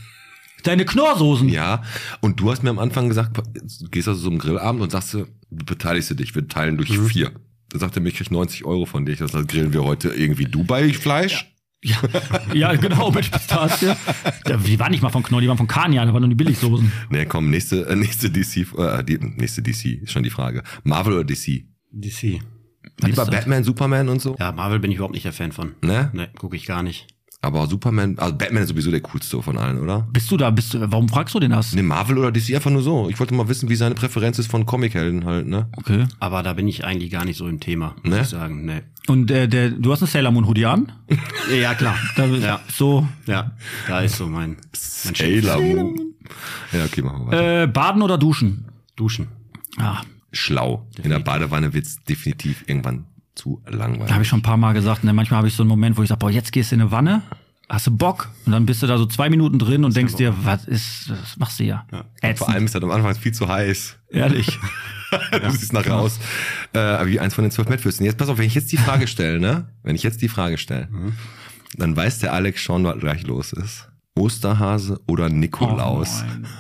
Deine Knorrsoßen. Ja, und du hast mir am Anfang gesagt, du gehst also so einem Grillabend und sagst, du beteiligst du dich, wir teilen durch Mhm. vier. Da sagt er mir, ich krieg neunzig Euro von dir. Ich sag, das grillen wir heute irgendwie Dubai-Fleisch. Ja, ja, genau, mit Pistazie. Ja, die waren nicht mal von Knorr, die waren von Kania, das waren nur die Billigsoßen. Nee, komm, nächste, äh, nächste D C, äh, die, nächste D C, ist schon die Frage. Marvel oder D C? D C. Was Lieber ist das? Batman, Superman und so? Ja, Marvel bin ich überhaupt nicht der Fan von. Ne? Ne, gucke ich gar nicht. Aber Superman, also Batman ist sowieso der coolste von allen, oder? Bist du da, bist du, warum fragst du den das? Ne, Marvel oder D C einfach nur so. Ich wollte mal wissen, wie seine Präferenz ist von Comichelden halt, ne? Okay. Aber da bin ich eigentlich gar nicht so im Thema, muss Ne? ich sagen. Ne. Und äh, der, du hast einen Sailor Moon Hoodie an? Ja, klar. Da, Ja. So, Ja, da ist so mein, mein Sailor Moon. Ja, okay, machen wir weiter. äh, baden oder duschen? Duschen. Ah, Schlau. In der Badewanne wird's definitiv irgendwann zu langweilig. da habe ich schon ein paar Mal gesagt, ne, manchmal habe ich so einen Moment, wo ich sage, boah, jetzt gehst du in eine Wanne, hast du Bock? Und dann bist du da so zwei Minuten drin und denkst dir, was ist, was machst du hier? Und Ätzend. vor allem ist das am Anfang viel zu heiß. Ehrlich. Du siehst nachher aus äh, wie eins von den zwölf Mettwürsten. Jetzt pass auf, wenn ich jetzt die Frage stelle, ne? Wenn ich jetzt die Frage stelle, dann weiß der Alex schon, was gleich los ist. Osterhase oder Nikolaus? Oh, nein.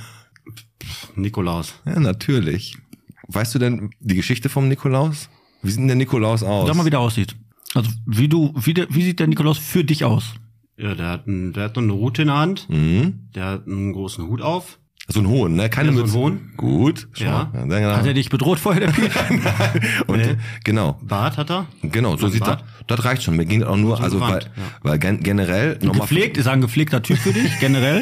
Nikolaus. Ja, natürlich. Weißt du denn die Geschichte vom Nikolaus? Wie sieht denn der Nikolaus aus? Sag mal, wie der aussieht. Also, wie du, wie, der, wie sieht der Nikolaus für dich aus? Ja, der hat, ein, der hat noch eine Rute in der Hand. Mhm. Der hat einen großen Hut auf. So ein Hohn, ne? Keine Ja, so ein Mütze. Hohn. Gut. Schon Ja. mal. Ja, genau. Hat er dich bedroht vorher, der Piet? Und Nee. genau. Bart hat er. Genau, so Ein sieht das. Bart? Das reicht schon. Mir ging das auch nur, So also weil, gewandt, ja. weil gen generell nochmal. Gepflegt? Ist er ein gepflegter Typ für dich, generell?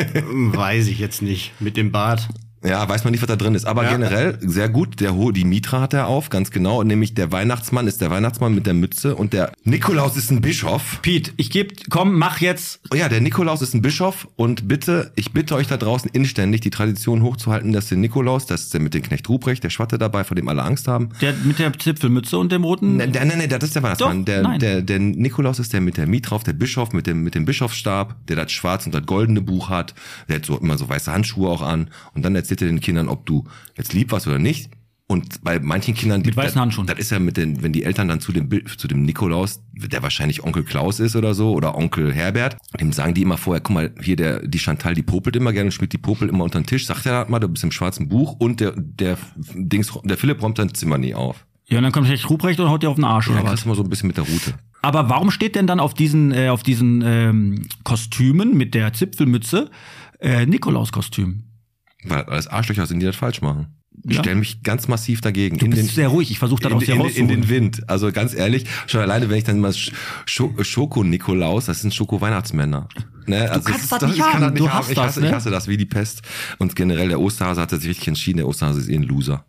Weiß ich jetzt nicht. Mit dem Bart. Ja, weiß man nicht, was da drin ist. Aber Ja. generell sehr gut. Der Ho die Mitra hat er auf, ganz genau. Nämlich der Weihnachtsmann ist der Weihnachtsmann mit der Mütze und der Nikolaus ist ein Bischof. Piet, ich geb, komm, mach jetzt. Oh ja, der Nikolaus ist ein Bischof und bitte, ich bitte euch da draußen inständig, die Tradition hochzuhalten, dass der Nikolaus, das ist der mit dem Knecht Ruprecht, der Schwatte dabei, vor dem alle Angst haben. Der mit der Zipfelmütze und dem roten. Nein, nein, nein, das ist der Weihnachtsmann. Doch, der, nein. der, der Nikolaus ist der mit der Mitra auf, der Bischof mit dem, mit dem Bischofsstab, der das schwarz und das goldene Buch hat. Der hat so immer so weiße Handschuhe auch an. Und dann erzählt er den Kindern, ob du jetzt lieb warst oder nicht. Und bei manchen Kindern, die, Mit weißen das, Handschuhen. das ist ja mit den, wenn die Eltern dann zu dem, Bi- zu dem Nikolaus, der wahrscheinlich Onkel Klaus ist oder so, oder Onkel Herbert, dem sagen die immer vorher, guck mal, hier der, die Chantal, die popelt immer gerne und spielt die Popel immer unter den Tisch, sagt er das mal, du bist im schwarzen Buch und der, der Dings, der Philipp räumt sein Zimmer nie auf. Ja, und dann kommt Knecht Ruprecht und haut dir auf den Arsch, Ja, oder dann was? kriegst du mal so ein bisschen mit der Route. Aber warum steht denn dann auf diesen, äh, auf diesen ähm, Kostümen mit der Zipfelmütze äh, Nikolauskostüm? Weil alles Arschlöcher sind, die das falsch machen. Ich Ja. stelle mich ganz massiv dagegen. Du in bist den, sehr ruhig, ich versuche das in, aus dir in, in rauszuholen. den Wind. Also ganz ehrlich, schon alleine, wenn ich dann mal Sch- Schoko-Nikolaus, das sind Schoko-Weihnachtsmänner. Ne? Also kannst ist- das nicht ich kann haben. das nicht Du haben. hast Ich das, hasse, ne? ich hasse das wie die Pest. Und generell der Osterhase hat sich richtig entschieden, der Osterhase ist eh ein Loser.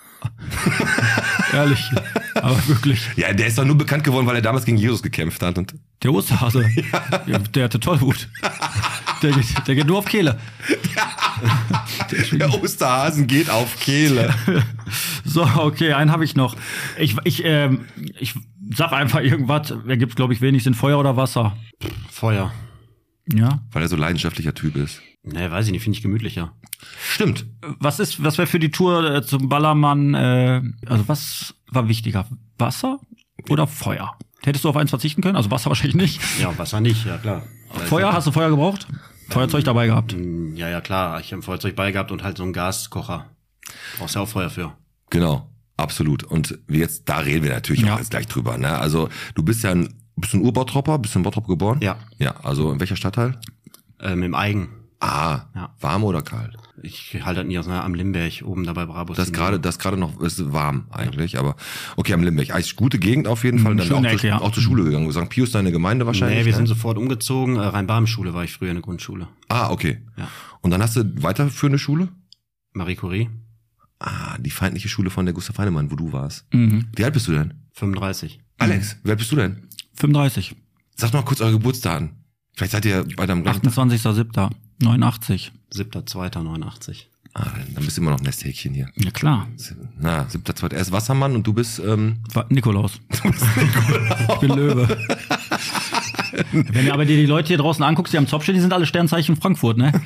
Ehrlich. Aber wirklich. Ja, der ist doch nur bekannt geworden, weil er damals gegen Jesus gekämpft hat. Und Der Osterhase. Ja. Der hatte Tollwut. Der geht, der geht nur auf Kehle. Der Osterhasen geht auf Kehle. So, okay, einen habe ich noch. Ich, ich, ähm, ich sag einfach irgendwas. Ergibt, glaube ich, wenig Sinn. Feuer oder Wasser? Feuer. Ja. Weil er so leidenschaftlicher Typ ist. Ne, weiß ich nicht, finde ich gemütlicher. Stimmt. Was ist, was wäre für die Tour äh, zum Ballermann, äh, also was war wichtiger? Wasser oder Feuer? Hättest du auf eins verzichten können? Also Wasser wahrscheinlich nicht. Ja, Wasser nicht, ja klar. Aber Feuer, hast du Feuer gebraucht? Feuerzeug ähm, dabei gehabt? Ja, ja, klar. Ich habe ein Feuerzeug bei gehabt und halt so einen Gaskocher. Brauchst ja auch Feuer für. Genau, absolut. Und wir jetzt, da reden wir natürlich Ja. auch jetzt gleich drüber. Ne? Also du bist ja ein, bist du ein Urbautropper, bist du in Bottrop geboren? Ja. Ja, also in welcher Stadtteil? Ähm, im Eigen. Ah, Ja. warm oder kalt? Ich halte das nie aus, ne, am Limberg, oben dabei Brabus. Das gerade, das gerade noch ist warm eigentlich, aber okay, am Limberg. Eigentlich gute Gegend auf jeden Fall. Dann Schöne auch, Ecke, zur, ja. auch zur Schule gegangen. Sankt Pius, deine Gemeinde wahrscheinlich? Nee, wir ne? sind sofort umgezogen. Äh, Rhein-Barm-Schule war ich früher in der Grundschule. Ah, okay. Ja. Und dann hast du weiterführende Schule? Marie Curie, Ah, die feindliche Schule von der Gustav Heinemann, wo du warst. Mhm. Wie alt bist du denn? fünfunddreißig. Alex, wie alt bist du denn? fünfunddreißig. Sag doch mal kurz eure Geburtsdaten. Vielleicht seid ihr bei deinem gleichen Tag. achtundzwanzigster siebter neunundachtzig. siebter zweiter neunundachtzig. Ah, dann bist du immer noch Nesthäkchen hier. Ja klar. Na, siebter, zweiter. Er ist Wassermann und du bist, ähm, War Nikolaus. Ich bin Löwe. Wenn du aber dir die Leute hier draußen anguckst, die am Zopf stehen, die sind alle Sternzeichen Frankfurt, ne?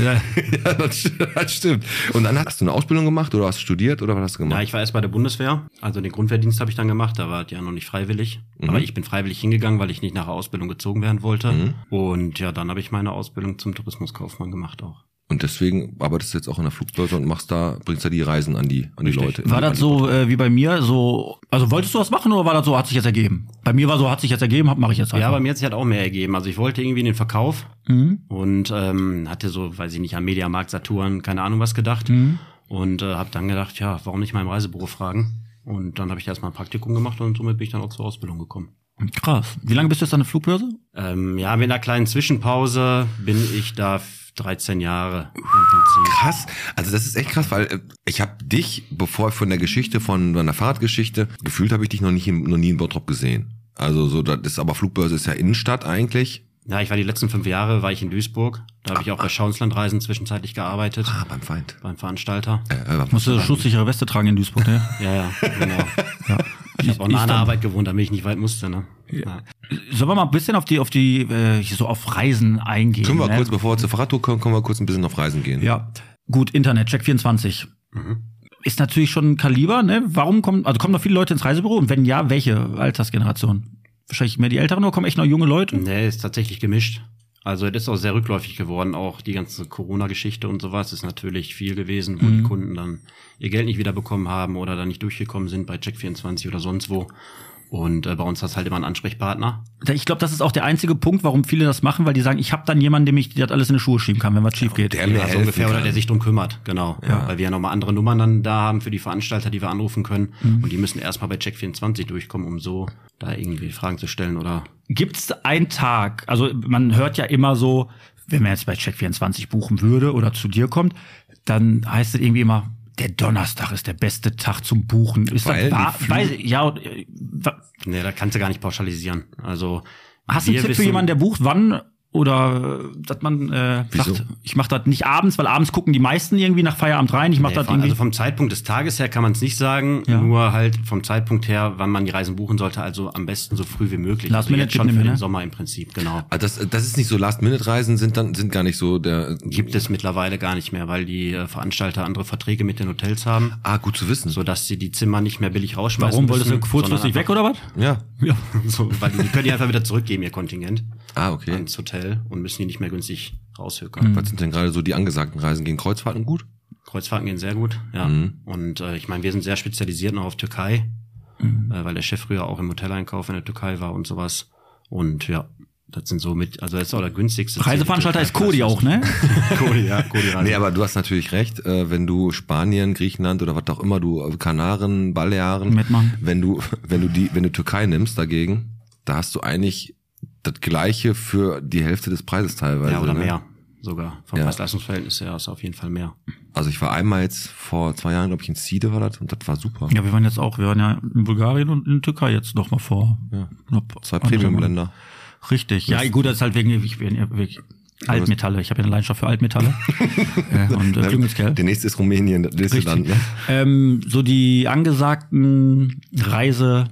ja, das, das stimmt. Und dann hast du eine Ausbildung gemacht oder hast du studiert oder was hast du gemacht? Ja, ich war erst bei der Bundeswehr. Also den Grundwehrdienst habe ich dann gemacht. Da war es ja noch nicht freiwillig. Mhm. Aber ich bin freiwillig hingegangen, weil ich nicht nach der Ausbildung gezogen werden wollte. Mhm. Und ja, dann habe ich meine Ausbildung zum Tourismuskaufmann gemacht auch. Und deswegen arbeitest du jetzt auch in der Flugbörse und machst da, bringst da die Reisen an die, an die Richtig. Leute. War an das die so äh, wie bei mir, so, also wolltest du was machen oder war das so, hat sich jetzt ergeben? Bei mir war so, hat sich jetzt ergeben, mache ich jetzt einfach. Ja, bei mir hat sich halt auch mehr ergeben. Also ich wollte irgendwie in den Verkauf Mhm. und ähm, hatte so, weiß ich nicht, am Mediamarkt, Saturn, keine Ahnung was gedacht. Mhm. Und äh, habe dann gedacht, ja, warum nicht mal im Reisebüro fragen? Und dann habe ich da erstmal ein Praktikum gemacht und somit bin ich dann auch zur Ausbildung gekommen. Krass. Wie lange bist du jetzt an der Flugbörse? Ähm, ja, mit einer kleinen Zwischenpause bin ich da dreizehn Jahre im Prinzip. Krass. Also das ist echt krass, weil äh, ich habe dich, bevor ich von der Geschichte, von deiner Fahrradgeschichte, gefühlt habe ich dich noch nicht in, noch nie in Bottrop gesehen. Also so, das ist aber Flugbörse ist ja Innenstadt eigentlich. Ja, ich war die letzten fünf Jahre, war ich in Duisburg. Da habe ich auch bei Schauenslandreisen zwischenzeitlich gearbeitet. Ah, beim Feind. Beim Veranstalter. Äh, äh, Musst du schutzsichere Weste tragen in Duisburg, ne? Ja, ja, genau. Ja. Ich habe auch nach dann- einer Arbeit gewohnt, damit ich nicht weit musste. Ne? Ja. Sollen wir mal ein bisschen auf die, auf die, äh, so auf Reisen eingehen? Können wir ne? kurz, bevor wir zur Fahrradtour kommen, können wir kurz ein bisschen auf Reisen gehen. Ja. Gut, Internet, Check vierundzwanzig. Mhm. Ist natürlich schon ein Kaliber, ne? Warum kommen, also kommen noch viele Leute ins Reisebüro? Und wenn ja, welche Altersgeneration? Wahrscheinlich mehr die Älteren oder kommen echt noch junge Leute? Nee, ist tatsächlich gemischt. Also das ist auch sehr rückläufig geworden. Auch die ganze Corona-Geschichte und sowas ist natürlich viel gewesen, wo Mhm. die Kunden dann ihr Geld nicht wiederbekommen haben oder dann nicht durchgekommen sind bei Check vierundzwanzig oder sonst wo. Und äh, bei uns hast halt immer einen Ansprechpartner. Ich glaube, das ist auch der einzige Punkt, warum viele das machen, weil die sagen, ich habe dann jemanden, dem ich das alles in die Schuhe schieben kann, wenn was schief geht. der mir Ja, so helfen ungefähr, oder kann. der sich drum kümmert, genau. Ja. Weil wir ja nochmal andere Nummern dann da haben für die Veranstalter, die wir anrufen können. Mhm. Und die müssen erstmal bei Check vierundzwanzig durchkommen, um so da irgendwie Fragen zu stellen oder. Gibt's einen Tag, also man hört ja immer so, wenn man jetzt bei Check vierundzwanzig buchen würde oder zu dir kommt, dann heißt es irgendwie immer, der Donnerstag ist der beste Tag zum Buchen. Ist Weil das wahr? die Flü- Weil, ja, äh, wa- Nee, da kannst du gar nicht pauschalisieren. Also. hast du einen wir Tipp für wissen- jemanden, der bucht, wann? Oder äh, dass man äh, Wieso? sagt, ich mache das nicht abends, weil abends gucken die meisten irgendwie nach Feierabend rein. Ich mache Nee, das von, irgendwie. also vom Zeitpunkt des Tages her kann man es nicht sagen, Ja. nur halt vom Zeitpunkt her, wann man die Reisen buchen sollte, also am besten so früh wie möglich. Last also Minute jetzt schon Tipp für nehmen, den ne? Sommer im Prinzip, genau. Ah, das, das ist nicht so, Last-Minute-Reisen sind dann, sind gar nicht so der, Gibt es mittlerweile gar nicht mehr, weil die äh, Veranstalter andere Verträge mit den Hotels haben, ah, gut zu wissen. sodass sie die Zimmer nicht mehr billig rausschmeißen Warum wolltest du müssen, kurzfristig sondern weg oder was? Ja. Ja. so, weil die, die können die einfach wieder zurückgeben, ihr Kontingent, Ah, okay. ans Hotel und müssen die nicht mehr günstig raushökern. Was sind denn gerade so die angesagten Reisen? Gehen Kreuzfahrten gut? Kreuzfahrten gehen sehr gut, ja. Mhm. Und äh, ich meine, wir sind sehr spezialisiert noch auf Türkei, Mhm. äh, weil der Chef früher auch im Hoteleinkauf in der Türkei war und sowas. Und ja, das sind so mit, also das ist auch der günstigste. Reiseveranstalter ist Kodi auch, ne? Kodi, ja, Kodi Reise. Nee, aber du hast natürlich recht, äh, wenn du Spanien, Griechenland oder was auch immer du, äh, Kanaren, Balearen, Mitmachen. wenn du, wenn du die, wenn du Türkei nimmst dagegen, da hast du eigentlich das Gleiche für die Hälfte des Preises teilweise. ja, oder ne? mehr sogar. Vom Ja. Preis-Leistungs-Verhältnis her ist auf jeden Fall mehr. Also ich war einmal jetzt vor zwei Jahren, glaube ich, in Side war das und das war super. Ja, wir waren jetzt auch, wir waren ja in Bulgarien und in Türkei jetzt noch mal vor. Ja. knapp Zwei anderthalb Premium-Länder. Richtig. Ja, gut, das ist halt wegen, ich bin ja wirklich Altmetalle. Ich habe ja eine Leidenschaft für Altmetalle. äh, und äh, Klüngelskerl. Der nächste ist Rumänien, das nächste Richtig. Land. Ne? Ähm, so die angesagten Reiseziele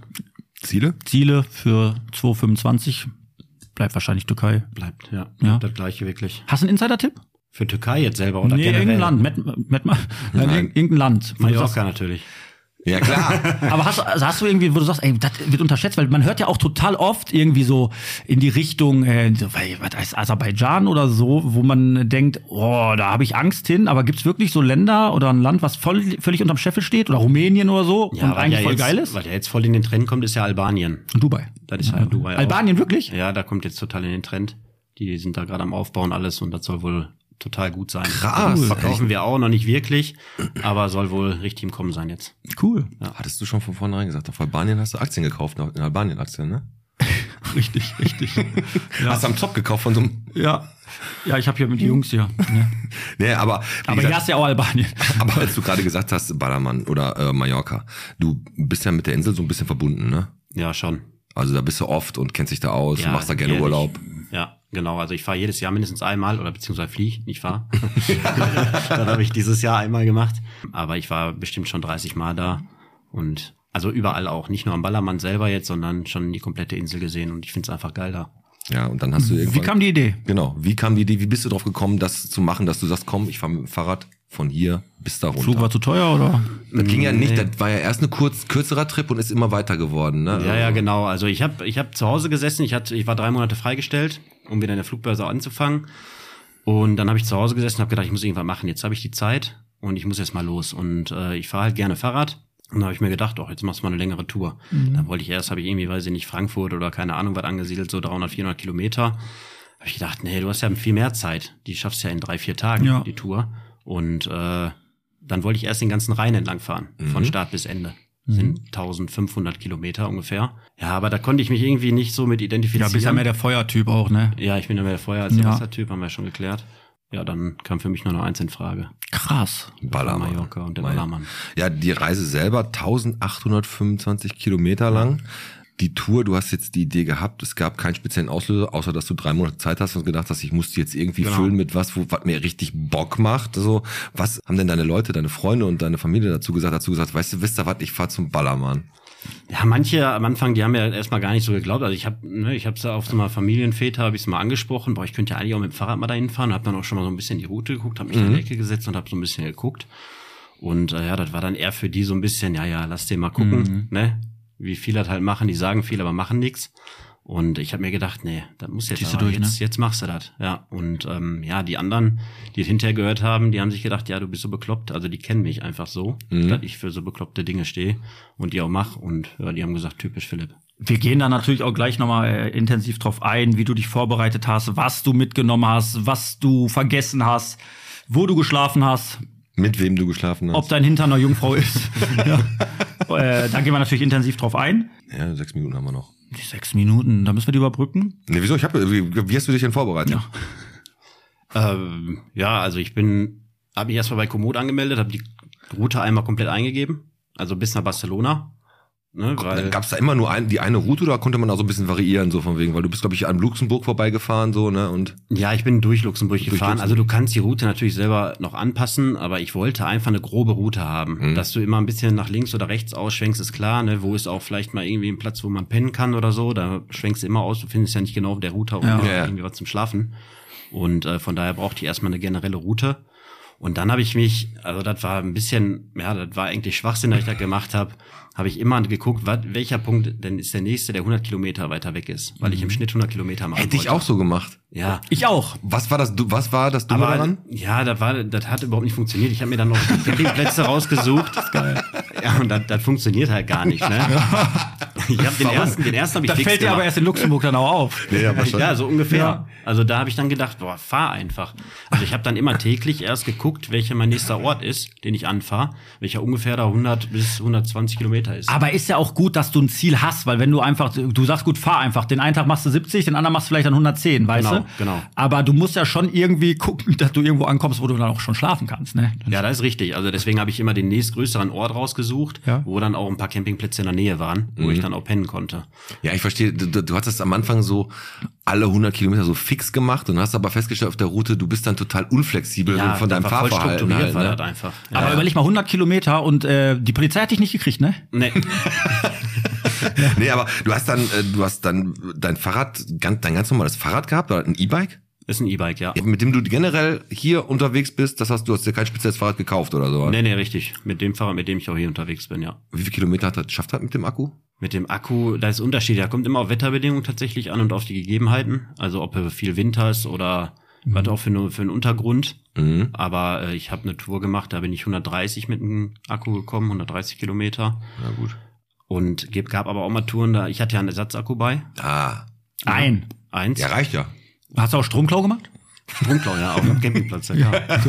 Ziele? für zwanzig fünfundzwanzig bleibt wahrscheinlich Türkei. Bleibt, ja. Ja. Das gleiche wirklich. Hast du einen Insider-Tipp? Für Türkei jetzt selber oder Nee, generell? irgendein Land. Met, Met, Met, Nein. irgendein Land. Wo du sagst- Mallorca natürlich. Ja, klar. Aber hast, also hast du irgendwie, wo du sagst, ey, das wird unterschätzt, weil man hört ja auch total oft irgendwie so in die Richtung, äh, so, weil, was heißt Aserbaidschan oder so, wo man denkt, oh, da habe ich Angst hin. Aber gibt's wirklich so Länder oder ein Land, was voll, völlig unterm Scheffel steht oder Rumänien oder so und weil eigentlich ja voll jetzt, geil ist? weil ja jetzt voll in den Trend kommt, ist ja Albanien. Und Dubai. Das ist ja Dubai auch. Albanien wirklich? Ja, da kommt jetzt total in den Trend. Die sind da gerade am Aufbauen alles und das soll wohl total gut sein. Krass. Das verkaufen wir auch noch nicht wirklich, aber soll wohl richtig im Kommen sein jetzt. Cool. Hattest du schon von vornherein gesagt, auf Albanien hast du Aktien gekauft, in Albanien Aktien, ne? Richtig, richtig. Hast du am Top gekauft von so einem... Ja. Ja, ich habe hier mit den Jungs hier. Ja. Nee, aber... wie Aber gesagt, hier hast du ja auch Albanien. aber als du gerade gesagt hast, Ballermann oder äh, Mallorca, du bist ja mit der Insel so ein bisschen verbunden, ne? Ja, schon. Also da bist du oft und kennst dich da aus, Ja, und machst da gerne ehrlich. Urlaub. Ja, genau. Also ich fahre jedes Jahr mindestens einmal oder beziehungsweise fliege, nicht fahr. Das habe ich dieses Jahr einmal gemacht. Aber ich war bestimmt schon dreißig Mal da und also überall auch. Nicht nur am Ballermann selber jetzt, sondern schon die komplette Insel gesehen und ich finde es einfach geil da. Ja, und dann hast du irgendwann... Wie kam die Idee? Genau, wie kam die Idee, wie bist du drauf gekommen, das zu machen, dass du sagst, komm, ich fahre mit dem Fahrrad von hier bis da runter? Flug war zu teuer oder? Das ging ja nicht, Nee. das war ja erst eine kurz, kürzerer Trip und ist immer weiter geworden, ne? Ja, ja, genau. Also ich habe ich hab zu Hause gesessen, ich, hatte, ich war drei Monate freigestellt, um wieder in der Flugbörse anzufangen. Und dann habe ich zu Hause gesessen und habe gedacht, ich muss irgendwas machen. Jetzt habe ich die Zeit und ich muss jetzt mal los. Und äh, ich fahre halt gerne Fahrrad. Und da habe ich mir gedacht, oh, jetzt machst du mal eine längere Tour. Mhm. Dann wollte ich erst, habe ich irgendwie, weiß ich nicht, Frankfurt oder keine Ahnung was angesiedelt, so dreihundert, vierhundert Kilometer. Habe ich gedacht, nee, du hast ja viel mehr Zeit. Die schaffst ja in drei, vier Tagen, Ja. die Tour. Und äh, dann wollte ich erst den ganzen Rhein entlang fahren, von Start bis Ende. Sind eintausendfünfhundert Kilometer ungefähr. Ja, aber da konnte ich mich irgendwie nicht so mit identifizieren. Ja, bist ja mehr der Feuertyp auch, ne? Ja, ich bin ja mehr der Feuer als der Ja. Wassertyp, haben wir ja schon geklärt. Ja, dann kam für mich nur noch eins in Frage. Krass. Ballermann. Mallorca und der Mallorca. Ballermann. Ja, die Reise selber eintausendachthundertfünfundzwanzig Kilometer lang. Die Tour, du hast jetzt die Idee gehabt, es gab keinen speziellen Auslöser, außer dass du drei Monate Zeit hast und gedacht hast, ich muss die jetzt irgendwie Genau. füllen mit was, wo, was mir richtig Bock macht. So, was haben denn deine Leute, deine Freunde und deine Familie dazu gesagt? Dazu gesagt, weißt du, wisst ihr was, ich fahr zum Ballermann. Ja, manche am Anfang, die haben ja erstmal gar nicht so geglaubt. Also ich habe, ne, ich habe es ja auf so einer Familienväter, habe ich es mal angesprochen. Boah, ich könnte ja eigentlich auch mit dem Fahrrad mal dahin fahren. Habe dann auch schon mal so ein bisschen die Route geguckt, habe mich in die Ecke gesetzt und habe so ein bisschen geguckt. Und äh, ja, das war dann eher für die so ein bisschen, ja, ja, lass den mal gucken, ne? Wie viele das halt machen, die sagen viel, aber machen nichts. Und ich habe mir gedacht, nee, das muss jetzt, Ziehst du aber durch, jetzt, ne? jetzt machst du das. Ja, und ähm, ja, die anderen, die es hinterher gehört haben, die haben sich gedacht, ja, du bist so bekloppt. Also die kennen mich einfach so, dass ich für so bekloppte Dinge stehe und die auch mache. Und ja, die haben gesagt, typisch Philipp. Wir gehen da natürlich auch gleich nochmal äh, intensiv drauf ein, wie du dich vorbereitet hast, was du mitgenommen hast, was du vergessen hast, wo du geschlafen hast, Mit wem du geschlafen hast? ob dein Hintern eine Jungfrau ist. ja. äh, da gehen wir natürlich intensiv drauf ein. Ja, sechs Minuten haben wir noch. Die sechs Minuten, da müssen wir die überbrücken. Nee, wieso? Ich hab, wie, wie hast du dich denn vorbereitet? Ja. Ähm, ja, also ich bin, habe mich erstmal bei Komoot angemeldet, habe die Route einmal komplett eingegeben, also bis nach Barcelona. Ne, weil Gab es da immer nur ein, die eine Route oder konnte man auch so ein bisschen variieren, so von wegen, weil du bist, glaube ich, an Luxemburg vorbeigefahren, so, ne? Und ja, ich bin durch Luxemburg Durch gefahren. Luxemburg. Also du kannst die Route natürlich selber noch anpassen, aber ich wollte einfach eine grobe Route haben. Mhm. Dass du immer ein bisschen nach links oder rechts ausschwenkst, ist klar, ne? Wo ist auch vielleicht mal irgendwie ein Platz, wo man pennen kann oder so. Da schwenkst du immer aus, du findest ja nicht genau auf der Route Ja. und Ja, ja. irgendwie was zum Schlafen. Und äh, von daher brauchte ich erstmal eine generelle Route. Und dann habe ich mich, also das war ein bisschen, ja, das war eigentlich Schwachsinn, dass ich das gemacht habe, habe ich immer geguckt, wat, welcher Punkt denn ist der nächste, der hundert Kilometer weiter weg ist, weil ich im Schnitt hundert Kilometer machen hätte ich wollte. auch so gemacht. Ja. Ich auch. Was war das, du- was war das Dumme Aber daran? ja, das war, das hat überhaupt nicht funktioniert. Ich habe mir dann noch Campingplätze rausgesucht. Geil. Ja, und das, das funktioniert halt gar nicht, ne? Ich habe den ersten, den ersten habe ich Das fix fällt dir aber gemacht. erst in Luxemburg dann auch auf. Ja, Ja, so ungefähr. Ja. Also da habe ich dann gedacht, boah, fahr einfach. Also ich habe dann immer täglich erst geguckt, welcher mein nächster Ort ist, den ich anfahre, welcher ungefähr da hundert bis hundertzwanzig Kilometer ist. Aber ist ja auch gut, dass du ein Ziel hast, weil wenn du einfach, du sagst gut, fahr einfach. Den einen Tag machst du siebzig, den anderen machst du vielleicht dann hundertzehn, weißt Genau, du? genau. Aber du musst ja schon irgendwie gucken, dass du irgendwo ankommst, wo du dann auch schon schlafen kannst, ne? Ja, das ist richtig. Also deswegen habe ich immer den nächstgrößeren Ort rausgesucht, Ja. wo dann auch ein paar Campingplätze in der Nähe waren, wo ich dann dann auch pennen konnte. Ja, ich verstehe, du, du hast das am Anfang so alle hundert Kilometer so fix gemacht und hast aber festgestellt auf der Route, du bist dann total unflexibel Ja, von deinem das war voll Fahrverhalten strukturiert, halt, war ne? das einfach. Ja. Aber überleg mal, hundert Kilometer und äh, die Polizei hat dich nicht gekriegt, ne? Nee. Nee, aber du hast dann, äh, du hast dann dein Fahrrad, ganz, dein ganz normales Fahrrad gehabt oder ein E-Bike? Ist ein E-Bike, ja. Ja, mit dem du generell hier unterwegs bist, das hast du hast dir kein spezielles Fahrrad gekauft oder so? Nee, nee, richtig. Mit dem Fahrrad, mit dem ich auch hier unterwegs bin, ja. Wie viele Kilometer hat das, schafft das mit dem Akku? Mit dem Akku, da ist Unterschied. Da kommt immer auf Wetterbedingungen tatsächlich an und auf die Gegebenheiten. Also ob viel Winter ist oder mhm. was auch für, eine, für einen Untergrund. Mhm. Aber äh, ich habe eine Tour gemacht, da bin ich hundertdreißig mit dem Akku gekommen, hundertdreißig Kilometer. Na gut. Und gab aber auch mal Touren, da ich hatte ja einen Ersatzakku bei. Ah. Ein. Eins. Ja, reicht ja. Hast du auch Stromklau gemacht? Stromklau, ja, auf dem Campingplatz, ja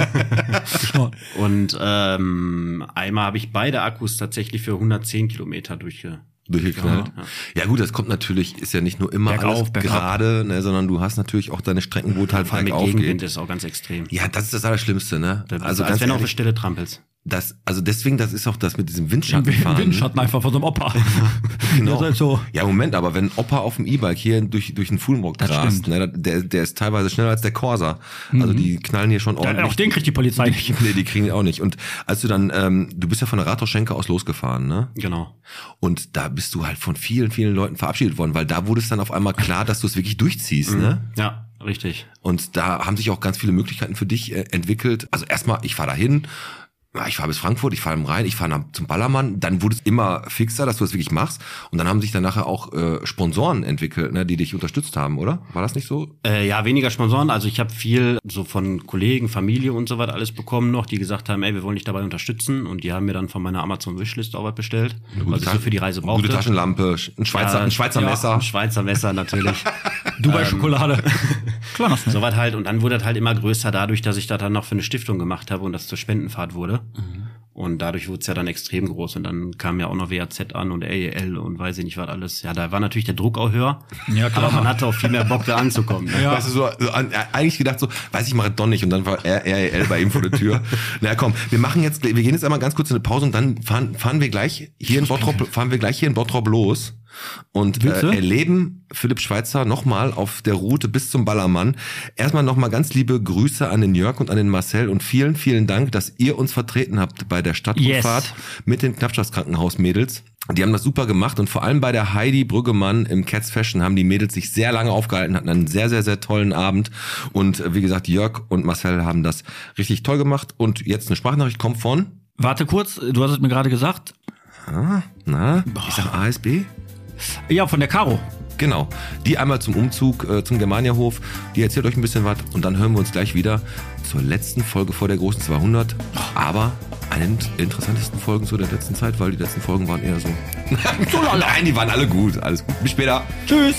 klar. Und ähm, einmal habe ich beide Akkus tatsächlich für hundertzehn Kilometer durchge... Durchgeknallt. Ja, ja. ja gut, das kommt natürlich, ist ja nicht nur immer Bergauf, alles bergab. gerade, ne, sondern du hast natürlich auch deine Strecken, wo es halt Vor allem mit bergauf Gegenwind geht. ist auch ganz extrem. Ja, das ist das Allerschlimmste, ne? Da bist Also du, ganz als wenn du auf der ehrlich, Stelle trampelst. das, also deswegen, das ist auch das mit diesem Windschattenfahren. Windschatten einfach von so einem Opa. Genau. Das ist halt so. Ja, Moment, aber wenn Opa auf dem E-Bike hier durch, durch den Fulmrock Das rast, stimmt. ne, der, der ist teilweise schneller als der Corsa. Also die knallen hier schon Ja, ordentlich. auch den kriegt die Polizei nicht. Nee, die kriegen ihn auch nicht. Und als du dann, ähm, du bist ja von der Rathausschenke aus losgefahren, ne? Genau. Und da bist du halt von vielen, vielen Leuten verabschiedet worden, weil da wurde es dann auf einmal klar, dass du es wirklich durchziehst, ne? Ja, richtig. Und da haben sich auch ganz viele Möglichkeiten für dich äh, entwickelt. Also erstmal, ich fahre dahin, ja, ich fahre bis Frankfurt, ich fahre im Rhein, ich fahre zum Ballermann. Dann wurde es immer fixer, dass du das wirklich machst. Und dann haben sich dann nachher auch äh, Sponsoren entwickelt, ne, die dich unterstützt haben, oder? War das nicht so? Äh, ja, weniger Sponsoren. Also ich habe viel so von Kollegen, Familie und so weiter alles bekommen noch, die gesagt haben, ey, wir wollen dich dabei unterstützen. Und die haben mir dann von meiner Amazon-Wishlist auch was bestellt, was ich so für die Reise brauchte. Gute Taschenlampe, ein Schweizer, Ja, ein Schweizer ja, Messer. Ein Schweizer Messer natürlich. Dubai-Schokolade. Klar, das So was halt. Und dann wurde das halt immer größer dadurch, dass ich das dann noch für eine Stiftung gemacht habe und das zur Spendenfahrt wurde. Mhm. Und dadurch wurde es ja dann extrem groß. Und dann kam ja auch noch W A Z an und A E L und weiß ich nicht was alles. Ja, da war natürlich der Druck auch höher. Ja, klar. Aber man hatte auch viel mehr Bock, da anzukommen. Ne? Ja. Weißt du, so, so an, eigentlich gedacht so, weiß ich, mache Don nicht. Und dann war R E L bei ihm vor der Tür. Na komm, wir machen jetzt, wir gehen jetzt einmal ganz kurz in eine Pause und dann fahren, fahren wir gleich hier in Bottrop, fahren wir gleich hier in Bottrop los. Und Willst du? äh, erleben Philipp Schweitzer nochmal auf der Route bis zum Ballermann. Erstmal nochmal ganz liebe Grüße an den Jörg und an den Marcel und vielen, vielen Dank, dass ihr uns vertreten habt bei der Stadtrundfahrt Yes. mit den Knappschaftskrankenhaus-Mädels. Die haben das super gemacht und vor allem bei der Heidi Brüggemann im Cats Fashion haben die Mädels sich sehr lange aufgehalten, hatten einen sehr, sehr, sehr tollen Abend. Und äh, wie gesagt, Jörg und Marcel haben das richtig toll gemacht. Und jetzt eine Sprachnachricht kommt von... Warte kurz, du hast es mir gerade gesagt. Ah, na, ich sag A S B? Ja, von der Caro. Genau, die einmal zum Umzug äh, zum Germaniahof, die erzählt euch ein bisschen was und dann hören wir uns gleich wieder zur letzten Folge vor der großen zweihundert, aber einen der interessantesten Folgen zu der letzten Zeit, weil die letzten Folgen waren eher so... Nein, die waren alle gut, alles gut. Bis später. Tschüss.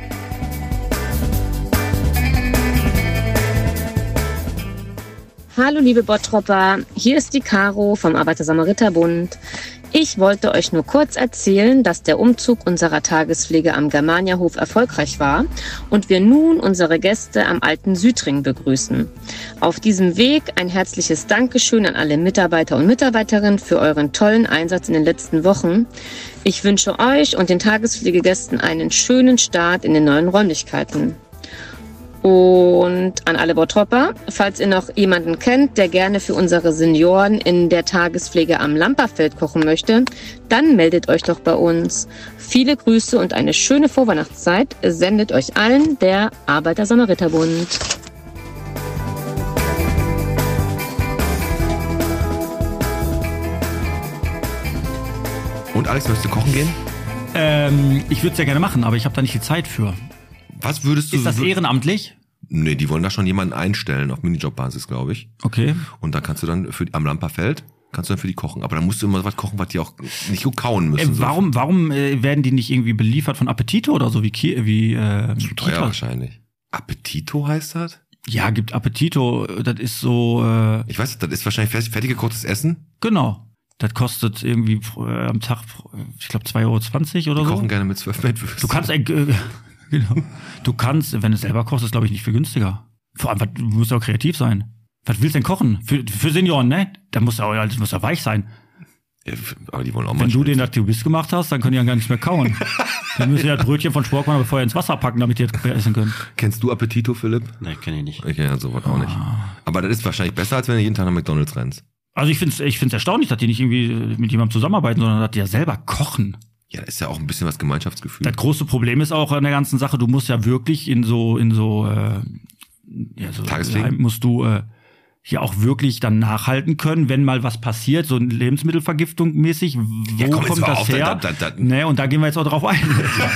Hallo liebe Bottropper, hier ist die Caro vom Arbeiter-Samariter-Bund. Ich wollte euch nur kurz erzählen, dass der Umzug unserer Tagespflege am Germaniahof erfolgreich war und wir nun unsere Gäste am alten Südring begrüßen. Auf diesem Weg ein herzliches Dankeschön an alle Mitarbeiter und Mitarbeiterinnen für euren tollen Einsatz in den letzten Wochen. Ich wünsche euch und den Tagespflegegästen einen schönen Start in den neuen Räumlichkeiten. Und an alle Bottropper, falls ihr noch jemanden kennt, der gerne für unsere Senioren in der Tagespflege am Lamperfeld kochen möchte, dann meldet euch doch bei uns. Viele Grüße und eine schöne Vorweihnachtszeit sendet euch allen der Arbeiter-Samariter-Bund. Und Alex, möchtest du kochen gehen? Ähm, ich würde es ja gerne machen, aber ich habe da nicht die Zeit für. Was würdest du... Ist das so- ehrenamtlich? Nee, die wollen da schon jemanden einstellen auf Minijob-Basis, glaube ich. Okay. Und da kannst du dann für am Lamperfeld kannst du dann für die kochen. Aber dann musst du immer was kochen, was die auch nicht so kauen Äh, müssen. warum warum äh, werden die nicht irgendwie beliefert von Appetito oder so wie Ki wie äh, So teuer Kita? wahrscheinlich. Appetito heißt das? Ja, gibt Appetito, das ist so äh, Ich weiß nicht, das ist wahrscheinlich fertig, fertig gekochtes Essen. genau. Das kostet irgendwie äh, am Tag, ich glaube, zwei Euro zwanzig oder Die so. kochen gerne mit zwölf Mettwürsten. Du kannst, äh, äh, genau. Du kannst, wenn du es selber kochst, ist glaube ich nicht viel günstiger. Vor allem, was- du musst auch kreativ sein. Was willst du denn kochen? Für, für Senioren, ne? Da muss ja, das muss ja weich sein. Ja, aber die wollen auch mal Wenn du den schwitzen. Aktivist gemacht hast, dann können die ja gar nichts mehr kauen. Dann müssen ja das Brötchen von Sporkmann bevor ins Wasser packen, damit die das essen können. Kennst du Appetito, Philipp? Nee, kenne ich nicht. Ich kenne ja sowas auch nicht. Aber das ist wahrscheinlich besser, als wenn du jeden Tag nach McDonalds rennst. Also ich finde es ich find's erstaunlich, dass die nicht irgendwie mit jemandem zusammenarbeiten, sondern dass die ja selber kochen. Ja, das ist ja auch ein bisschen was Gemeinschaftsgefühl. Das große Problem ist auch an der ganzen Sache, du musst ja wirklich in so, in so, äh, ja, so Tagespflege? musst du äh, ja auch wirklich dann nachhalten können, wenn mal was passiert, so Lebensmittelvergiftung mäßig. Wo Ja, komm, jetzt kommt hör das auf, her? da- da- da- Ne, und da gehen wir jetzt auch drauf ein.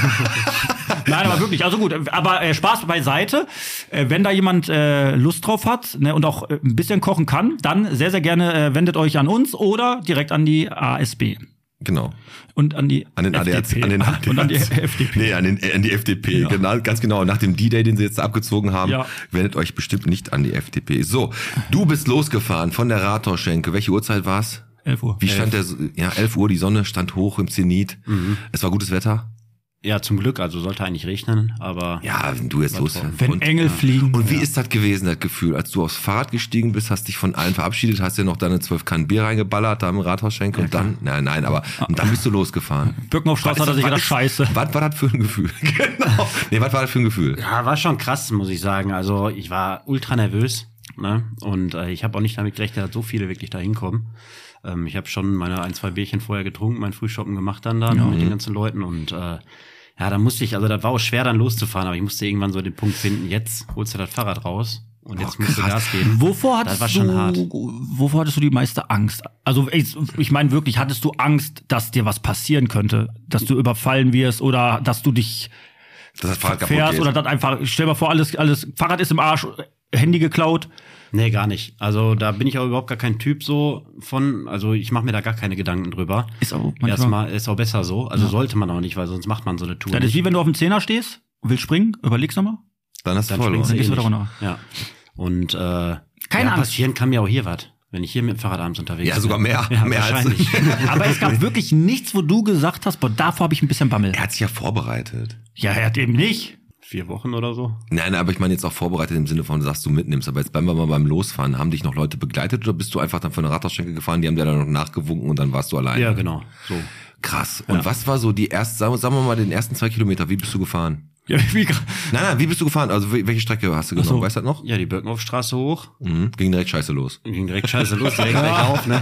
Nein, aber wirklich, also gut, aber äh, Spaß beiseite. Äh, wenn da jemand äh, Lust drauf hat, ne, und auch äh, ein bisschen kochen kann, dann sehr, sehr gerne äh, wendet euch an uns oder direkt an die A S B. Genau. Und an die An den A D A C. F D P. An den A D A C. Und an die F D P. Nee, an, den, an die F D P. Ja. Genau, ganz genau. Nach dem D-Day, den sie jetzt da abgezogen haben, Ja. wendet euch bestimmt nicht an die F D P. So, du bist losgefahren von der Rathausschenke. Welche Uhrzeit war's? elf Uhr. Wie stand der, ja, elf Uhr, die Sonne stand hoch im Zenit. Es war gutes Wetter. Ja, zum Glück, also sollte eigentlich regnen, aber Ja, wenn du jetzt War los. toll. Wenn und, Engel fliegen. und wie ist das gewesen, das Gefühl, als du aufs Fahrrad gestiegen bist, hast dich von allen verabschiedet, hast dir noch deine zwölf Kannen Bier reingeballert da im Rathausschenke und dann, nein, nein, aber und dann bist du losgefahren. Birkenhoffstraße hat er sich gedacht, scheiße. Was war das für ein Gefühl? Genau. Nee, was war das für ein Gefühl? ja, war schon krass, muss ich sagen. Also ich war ultra nervös, ne? Und äh, ich habe auch nicht damit gerechnet, dass so viele wirklich da hinkommen. Ähm, ich habe schon meine ein, zwei Bierchen vorher getrunken, mein Frühshoppen gemacht dann da mit den ganzen Leuten und äh, ja, da musste ich, also das war auch schwer dann loszufahren, aber ich musste irgendwann so den Punkt finden, jetzt holst du das Fahrrad raus und jetzt Oh, musst du krass. Gas geben. Wovor Das hattest war schon du, hart. wovor hattest du die meiste Angst? Also ich, ich meine wirklich, hattest du Angst, dass dir was passieren könnte? Dass du überfallen wirst oder dass du dich Dass das Fahrrad kaputt fährst geht. oder das einfach, stell dir mal vor, alles, alles, Fahrrad ist im Arsch, Handy geklaut. Nee, gar nicht. Also da bin ich auch überhaupt gar kein Typ so von, also ich mache mir da gar keine Gedanken drüber. Ist auch manchmal, Erstmal ist auch besser so, also sollte man auch nicht, weil sonst macht man so eine Tour das ist nicht. wie wenn du auf dem Zehner stehst, willst springen, überlegst nochmal. Dann hast du Dann verloren. springst du Dann gehst eh du wieder nicht. runter. Ja. Und äh, Keine ja, Angst. passieren kann mir auch hier was, wenn ich hier mit dem Fahrrad abends unterwegs Ja, bin. sogar mehr. Ja, Mehr als- wahrscheinlich. Aber es gab wirklich nichts, wo du gesagt hast, boah, davor habe ich ein bisschen Bammel. Er hat sich ja vorbereitet. Ja, er hat eben nicht. Vier Wochen oder so. Nein, aber ich meine jetzt auch vorbereitet im Sinne von, dass du mitnimmst. Aber jetzt bleiben wir mal beim Losfahren. Haben dich noch Leute begleitet oder bist du einfach dann von der Rathausschenke gefahren, die haben dir dann noch nachgewunken und dann warst du alleine? Ja, genau. So. Krass. Und was war so die erste, sagen wir- sagen wir mal, den ersten zwei Kilometer, wie bist du gefahren? Ja, wie, Nein, nein, wie bist du gefahren? Also wel- welche Strecke hast du genommen? so. Weißt du das noch? Ja, die Birkenhoffstraße hoch. Mhm. Ging direkt scheiße los. Ging direkt scheiße los, direkt bergauf, ne?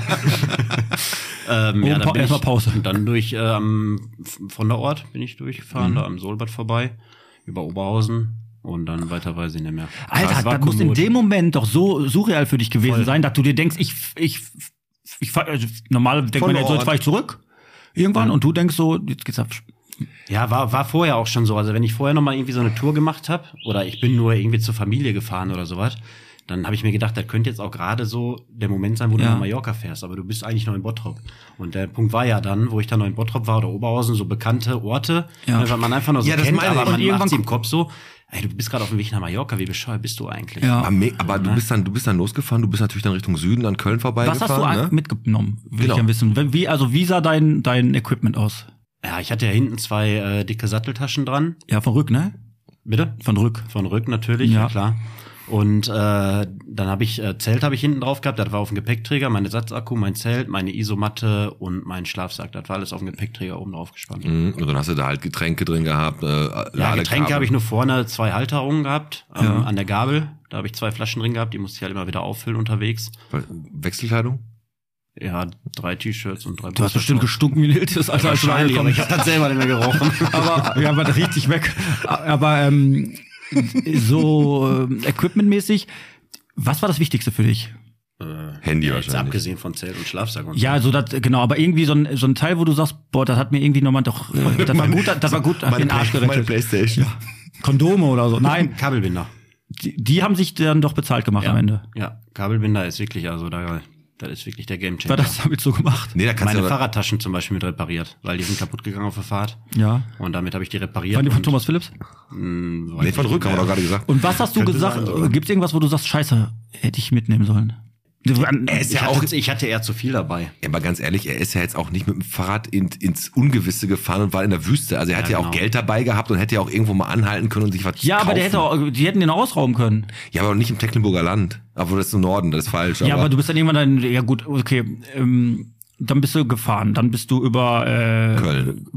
ähm, Oh, ja, Pa- dann bin erstmal ich, Pause. Und dann durch, ähm, von der Ort bin ich durchgefahren, da am Solbad vorbei, über Oberhausen und dann weiter weiß ich nicht mehr. Alter, Das war das muss in kommod. dem Moment doch so surreal für dich gewesen Voll. sein, dass du dir denkst, ich, ich, ich, fahr, also normal denkt Von man ja so, Ort. jetzt fahr ich zurück. Irgendwann. Und du denkst so, jetzt geht's ab. Ja, war, war vorher auch schon so. Also wenn ich vorher noch mal irgendwie so eine Tour gemacht habe oder ich bin nur irgendwie zur Familie gefahren oder sowas, dann habe ich mir gedacht, das könnte jetzt auch gerade so der Moment sein, wo du Ja. nach Mallorca fährst. Aber du bist eigentlich noch in Bottrop. Und der Punkt war ja dann, wo ich dann noch in Bottrop war oder Oberhausen, so bekannte Orte, Ja. ne, weil man einfach noch so Ja, das kennt, meine ich. aber Und man irgendwann macht sie im Kopf so, ey, du bist gerade auf dem Weg nach Mallorca, wie bescheuert bist du eigentlich? Ja. Aber, me- aber du bist dann, du bist dann losgefahren, du bist natürlich dann Richtung Süden, dann Köln Was vorbeigefahren. hast du ne? ne? mitgenommen? Will Genau. ich ja wissen. Wie, also wie sah dein, dein Equipment aus? Ja, ich hatte ja hinten zwei äh, dicke Satteltaschen dran. Ja, von Rück, ne? Bitte? Von Rück. Von Rück natürlich, Ja. ja, klar. Und äh, dann habe ich äh, Zelt habe ich hinten drauf gehabt, das war auf dem Gepäckträger, mein Ersatzakku, mein Zelt, meine Isomatte und mein Schlafsack, das war alles auf dem Gepäckträger oben drauf gespannt. Mhm. Und dann hast du da halt Getränke drin gehabt. Äh, Ja, Ladekabel. Getränke habe ich nur vorne zwei Halterungen gehabt, ähm, Ja. an der Gabel, da habe ich zwei Flaschen drin gehabt, die musste ich halt immer wieder auffüllen unterwegs. Wechselkleidung? Ja, drei T-Shirts und drei Du hast bestimmt gestunken wie ein Iltis, Alter, als du Wahrscheinlich, aber angekommen ich habe das selber nicht mehr gerochen. aber ja, aber richtig weg. Aber ähm, so äh, equipmentmäßig, was war das Wichtigste für dich? Handy Ja, jetzt wahrscheinlich. abgesehen von Zelt und Schlafsack und Ja, so das genau, aber irgendwie so ein, so ein Teil, wo du sagst, boah, das hat mir irgendwie nochmal doch, äh, das war gut, das war gut, hat mir den Arsch meine gerettet. Playstation. Kondome oder so. Nein, so. Kabelbinder. die, die haben sich dann doch bezahlt gemacht Ja. am Ende. Ja, Kabelbinder ist wirklich, also da, das ist wirklich der Gamechanger. War das damit so gemacht? Nee, da kannst Meine du ja, Fahrradtaschen zum Beispiel mit repariert, weil die sind kaputt gegangen auf der Fahrt. Ja. Und damit habe ich die repariert. Waren die von und, Thomas Phillips? mh, weiß nee, ich von nicht Rück haben wir mehr. doch gerade gesagt. Und was hast du Könnte gesagt? sein sogar. Gibt es irgendwas, wo du sagst, scheiße, hätte ich mitnehmen sollen? Er ist Ich, ja hatte, auch, ich hatte eher zu viel dabei. ja, aber ganz ehrlich, er ist ja jetzt auch nicht mit dem Fahrrad in, ins Ungewisse gefahren und war in der Wüste. Also er hat ja, Ja, auch genau. Geld dabei gehabt und hätte ja auch irgendwo mal anhalten können und sich was Ja, kaufen. aber der hätte auch, die hätten den auch ausrauben können. Ja, aber nicht im Tecklenburger Land. Obwohl das ist im Norden, das ist falsch. Ja, aber du bist dann irgendwann dann, ja gut, okay, ähm, Dann bist du gefahren, dann bist du über äh, Köln.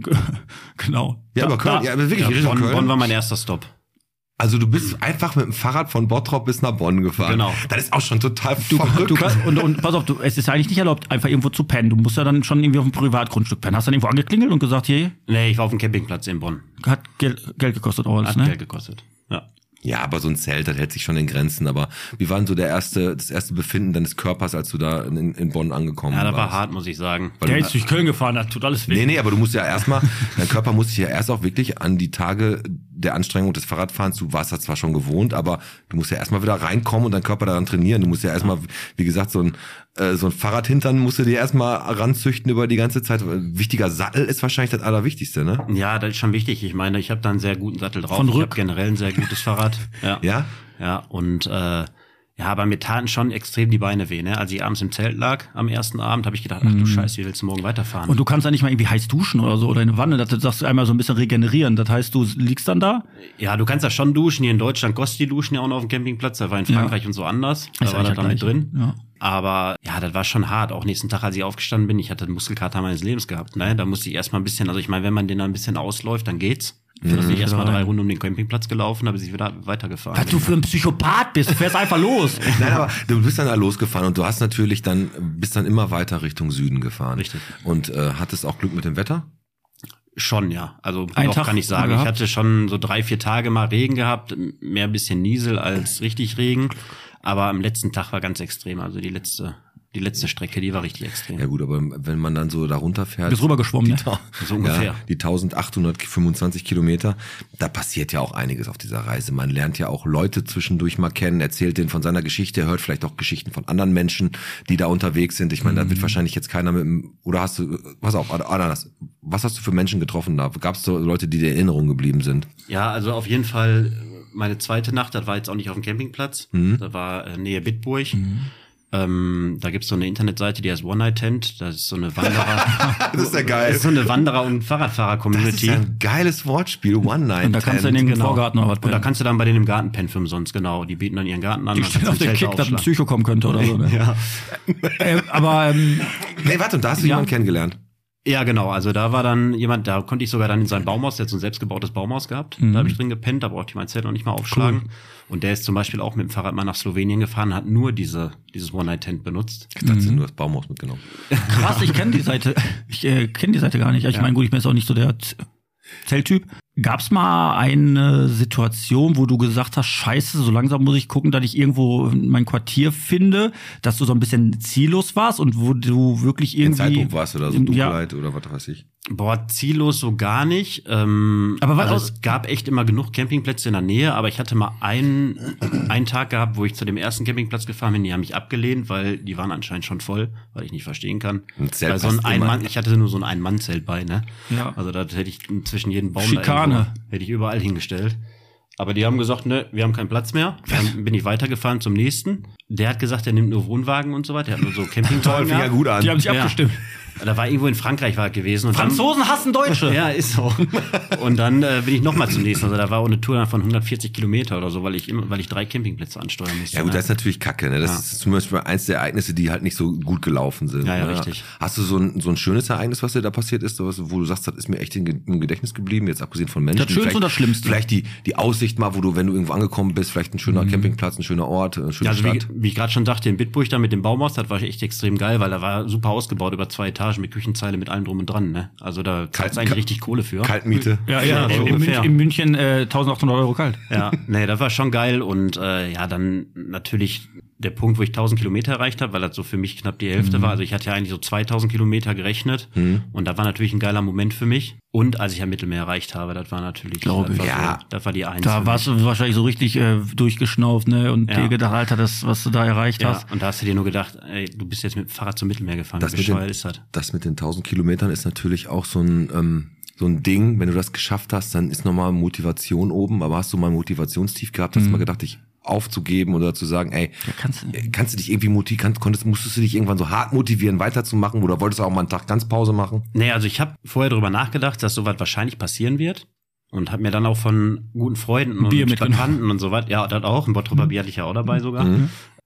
Genau. Ja, aber Köln, Da- ja, aber wirklich, Ja, Richtung Bonn, Köln. Bonn war mein erster Stopp. Also du bist einfach mit dem Fahrrad von Bottrop bis nach Bonn gefahren. Genau. Das ist auch schon total Du, verrückt. du kannst, und, und pass auf, du, es ist ja eigentlich nicht erlaubt, einfach irgendwo zu pennen. Du musst ja dann schon irgendwie auf dem Privatgrundstück pennen. Hast du dann irgendwo angeklingelt und gesagt, hier, Nee, ich war auf dem Campingplatz in Bonn. hat Geld, Geld gekostet auch alles, Hat ne? Geld gekostet. Ja. Ja, aber so ein Zelt, das hält sich schon in Grenzen. Aber wie war denn so der erste, das erste Befinden deines Körpers, als du da in, in Bonn angekommen Ja, warst? das war hart, muss ich sagen. Weil Der du- ist durch Köln gefahren, das tut alles weh. Nee, nee, aber du musst ja erstmal, dein Körper muss sich ja erst auch wirklich an die Tage der Anstrengung des Fahrradfahrens, du warst das zwar schon gewohnt, aber du musst ja erstmal wieder reinkommen und deinen Körper daran trainieren. Du musst ja erstmal, wie gesagt, so ein, äh, so ein Fahrradhintern musst du dir erstmal ranzüchten über die ganze Zeit. Wichtiger Sattel ist wahrscheinlich das Allerwichtigste, ne? Ja, das ist schon wichtig. Ich meine, ich habe da einen sehr guten Sattel drauf. Von ich Rück. habe generell ein sehr gutes Fahrrad. Ja. Ja? Ja, und äh, ja, aber mir taten schon extrem die Beine weh. Ne? Als ich abends im Zelt lag, am ersten Abend, habe ich gedacht, ach du Scheiße, wie willst du morgen weiterfahren? Und du kannst ja nicht mal irgendwie heiß duschen oder so oder in eine Wanne, das sagst du einmal so ein bisschen regenerieren. Das heißt, du liegst dann da. Ja, du kannst ja schon duschen. Hier in Deutschland kostet die Duschen ja auch noch auf dem Campingplatz. Da war in Frankreich und so anders. Da Ist war das eigentlich da mit gleich. drin. Ja. Aber ja, das war schon hart. Auch nächsten Tag, als ich aufgestanden bin, ich hatte den Muskelkater meines Lebens gehabt. Ne? Da musste ich erstmal ein bisschen, also ich meine, wenn man den dann ein bisschen ausläuft, dann geht's. Ich bin mhm. erstmal drei Runden um den Campingplatz gelaufen, habe ich wieder weitergefahren. Was du für ein Psychopath bist, du fährst einfach los. Nein, aber du bist dann da losgefahren und du hast natürlich dann, bist dann immer weiter Richtung Süden gefahren. Richtig. Und äh, hattest auch Glück mit dem Wetter? Schon, ja. Also Einen doch Tag kann ich sagen. gehabt? Ich hatte schon so drei, vier Tage mal Regen gehabt, mehr ein bisschen Niesel als richtig Regen. Aber am letzten Tag war ganz extrem. Also die letzte, die letzte Strecke, die war richtig extrem. Ja gut, aber wenn man dann so da runterfährt. Bist rübergeschwommen, ne? So ungefähr. Ja, die eintausendachthundertfünfundzwanzig Kilometer, da passiert ja auch einiges auf dieser Reise. Man lernt ja auch Leute zwischendurch mal kennen, erzählt denen von seiner Geschichte, hört vielleicht auch Geschichten von anderen Menschen, die da unterwegs sind. Ich meine, da wird wahrscheinlich jetzt keiner mit dem, oder hast du, pass auf, Ananas, was hast du für Menschen getroffen da? Gab es so Leute, die dir in Erinnerung geblieben sind? Ja, also auf jeden Fall meine zweite Nacht, das war jetzt auch nicht auf dem Campingplatz. Mhm. Da war äh, Nähe Bitburg. Ähm, da gibt's so eine Internetseite, die heißt One Night Tent. Das ist so eine Wanderer. Das ist ja geil. Das ist so eine Wanderer- und Das ist Fahrradfahrer-Community. ja ein geiles Wortspiel, One Night. Und da kannst du in den Genau. Vorgarten oder was Und da pennen. kannst du dann bei denen im Garten pennen für umsonst, genau. Die bieten dann ihren Garten an. Die dann stehen kannst auf du den Zelte Kick, dass ein aufschlagen. Psycho kommen könnte oder so. Ne? Ja. äh, aber ähm, Nee, warte, und da hast du Ja. jemanden kennengelernt. Ja, genau. Also da war dann jemand, da konnte ich sogar dann in sein Baumhaus, der hat so ein selbstgebautes Baumhaus gehabt. Mhm. Da habe ich drin gepennt, da brauchte ich mein Zelt noch nicht mal aufschlagen. Und der ist zum Beispiel auch mit dem Fahrrad mal nach Slowenien gefahren, hat nur diese dieses One-Night-Tent benutzt. Ich dachte, sie nur das Baumhaus mitgenommen. krass, ich kenne die Seite. Ich äh, kenne die Seite gar nicht. Ich Ja. meine, gut, ich bin jetzt auch nicht so der Z- Zelttyp. Gab's mal eine Situation, wo du gesagt hast, scheiße, so langsam muss ich gucken, dass ich irgendwo mein Quartier finde, dass du so ein bisschen ziellos warst und wo du wirklich In irgendwie... Zeitpunkt warst oder so Ja. Dunkelheit oder was weiß ich. Boah, ziellos so gar nicht. Ähm, Aber was- also es gab echt immer genug Campingplätze in der Nähe, aber ich hatte mal einen, einen Tag gehabt, wo ich zu dem ersten Campingplatz gefahren bin, die haben mich abgelehnt, weil die waren anscheinend schon voll, weil ich nicht verstehen kann. Ein Zelt weil so ein passt immer. Ein-Mann, ich hatte nur so ein Ein-Mann-Zelt bei, ne? Ja. Also da hätte ich zwischen jedem Baum Schikane. da irgendwo, hätte ich überall hingestellt. Aber die haben gesagt, ne, wir haben keinen Platz mehr. Dann bin ich weitergefahren zum nächsten. Der hat gesagt, er nimmt nur Wohnwagen und so weiter. Der hat nur so Campingwagen. Toll, fing ja gehabt. gut an. Die haben sich Ja. abgestimmt. Da war irgendwo in Frankreich war er gewesen. Und Franzosen hassen Deutsche. Dann, ja, ist so. Und dann äh, bin ich noch mal zum nächsten. Also da war auch eine Tour von hundertvierzig Kilometer oder so, weil ich immer, weil ich drei Campingplätze ansteuern musste. Ja gut, ne? das ist natürlich kacke, ne? Das Ja. ist zum Beispiel eins der Ereignisse, die halt nicht so gut gelaufen sind. Ja, ja, ne? richtig. Hast du so ein, so ein schönes Ereignis, was dir da passiert ist, sowas, wo du sagst, das ist mir echt in, Ge- im Gedächtnis geblieben, jetzt abgesehen von Menschen? Das Schönste Vielleicht- und das Schlimmste. Vielleicht die, die Aussicht mal, wo du, wenn du irgendwo angekommen bist, vielleicht ein schöner Campingplatz, ein schöner Ort, eine schöne Ja, also wie, Stadt. wie ich gerade schon sagte, in Bitburg da mit dem Baumhaus, das war echt extrem geil, weil da war super ausgebaut, über zwei Etagen mit Küchenzeile, mit allem drum und dran, ne? Also da zahlst du eigentlich Kalt- richtig Kohle für. Kaltmiete. Ja, Ja, ja, so in, ungefähr. München, in München äh, eintausendachthundert Euro kalt. Ja, nee, das war schon geil und äh, ja, dann natürlich der Punkt, wo ich tausend Kilometer erreicht habe, weil das so für mich knapp die Hälfte Mhm. war. Also ich hatte ja eigentlich so zweitausend Kilometer gerechnet und da war natürlich ein geiler Moment für mich. Und als ich ja Mittelmeer erreicht habe, das war natürlich, Glaube das war ich. so, Ja. das war die Eins. Da für warst mich. du wahrscheinlich so richtig äh, durchgeschnauft, ne? Und Ja. dir gedacht, Alter, das, was du da erreicht Ja, hast. und da hast du dir nur gedacht, ey, du bist jetzt mit dem Fahrrad zum Mittelmeer gefahren. Das Wie mit, den, bescheuert ist das? das mit den tausend Kilometern ist natürlich auch so ein, ähm, so ein Ding. Wenn du das geschafft hast, dann ist nochmal Motivation oben. Aber hast du mal ein Motivationstief gehabt? Hast du mal gedacht, dich aufzugeben oder zu sagen, ey, Ja, kannst du. kannst du dich irgendwie motivieren, kannst, konntest, musstest du dich irgendwann so hart motivieren, weiterzumachen oder wolltest du auch mal einen Tag ganz Pause machen? Nee, also ich habe vorher drüber nachgedacht, dass sowas wahrscheinlich passieren wird. Und habe mir dann auch von guten Freunden und Bier mitgenommen. Bekannten und so was, ja, das auch, ein Bottroper Bier hatte ich ja auch dabei sogar,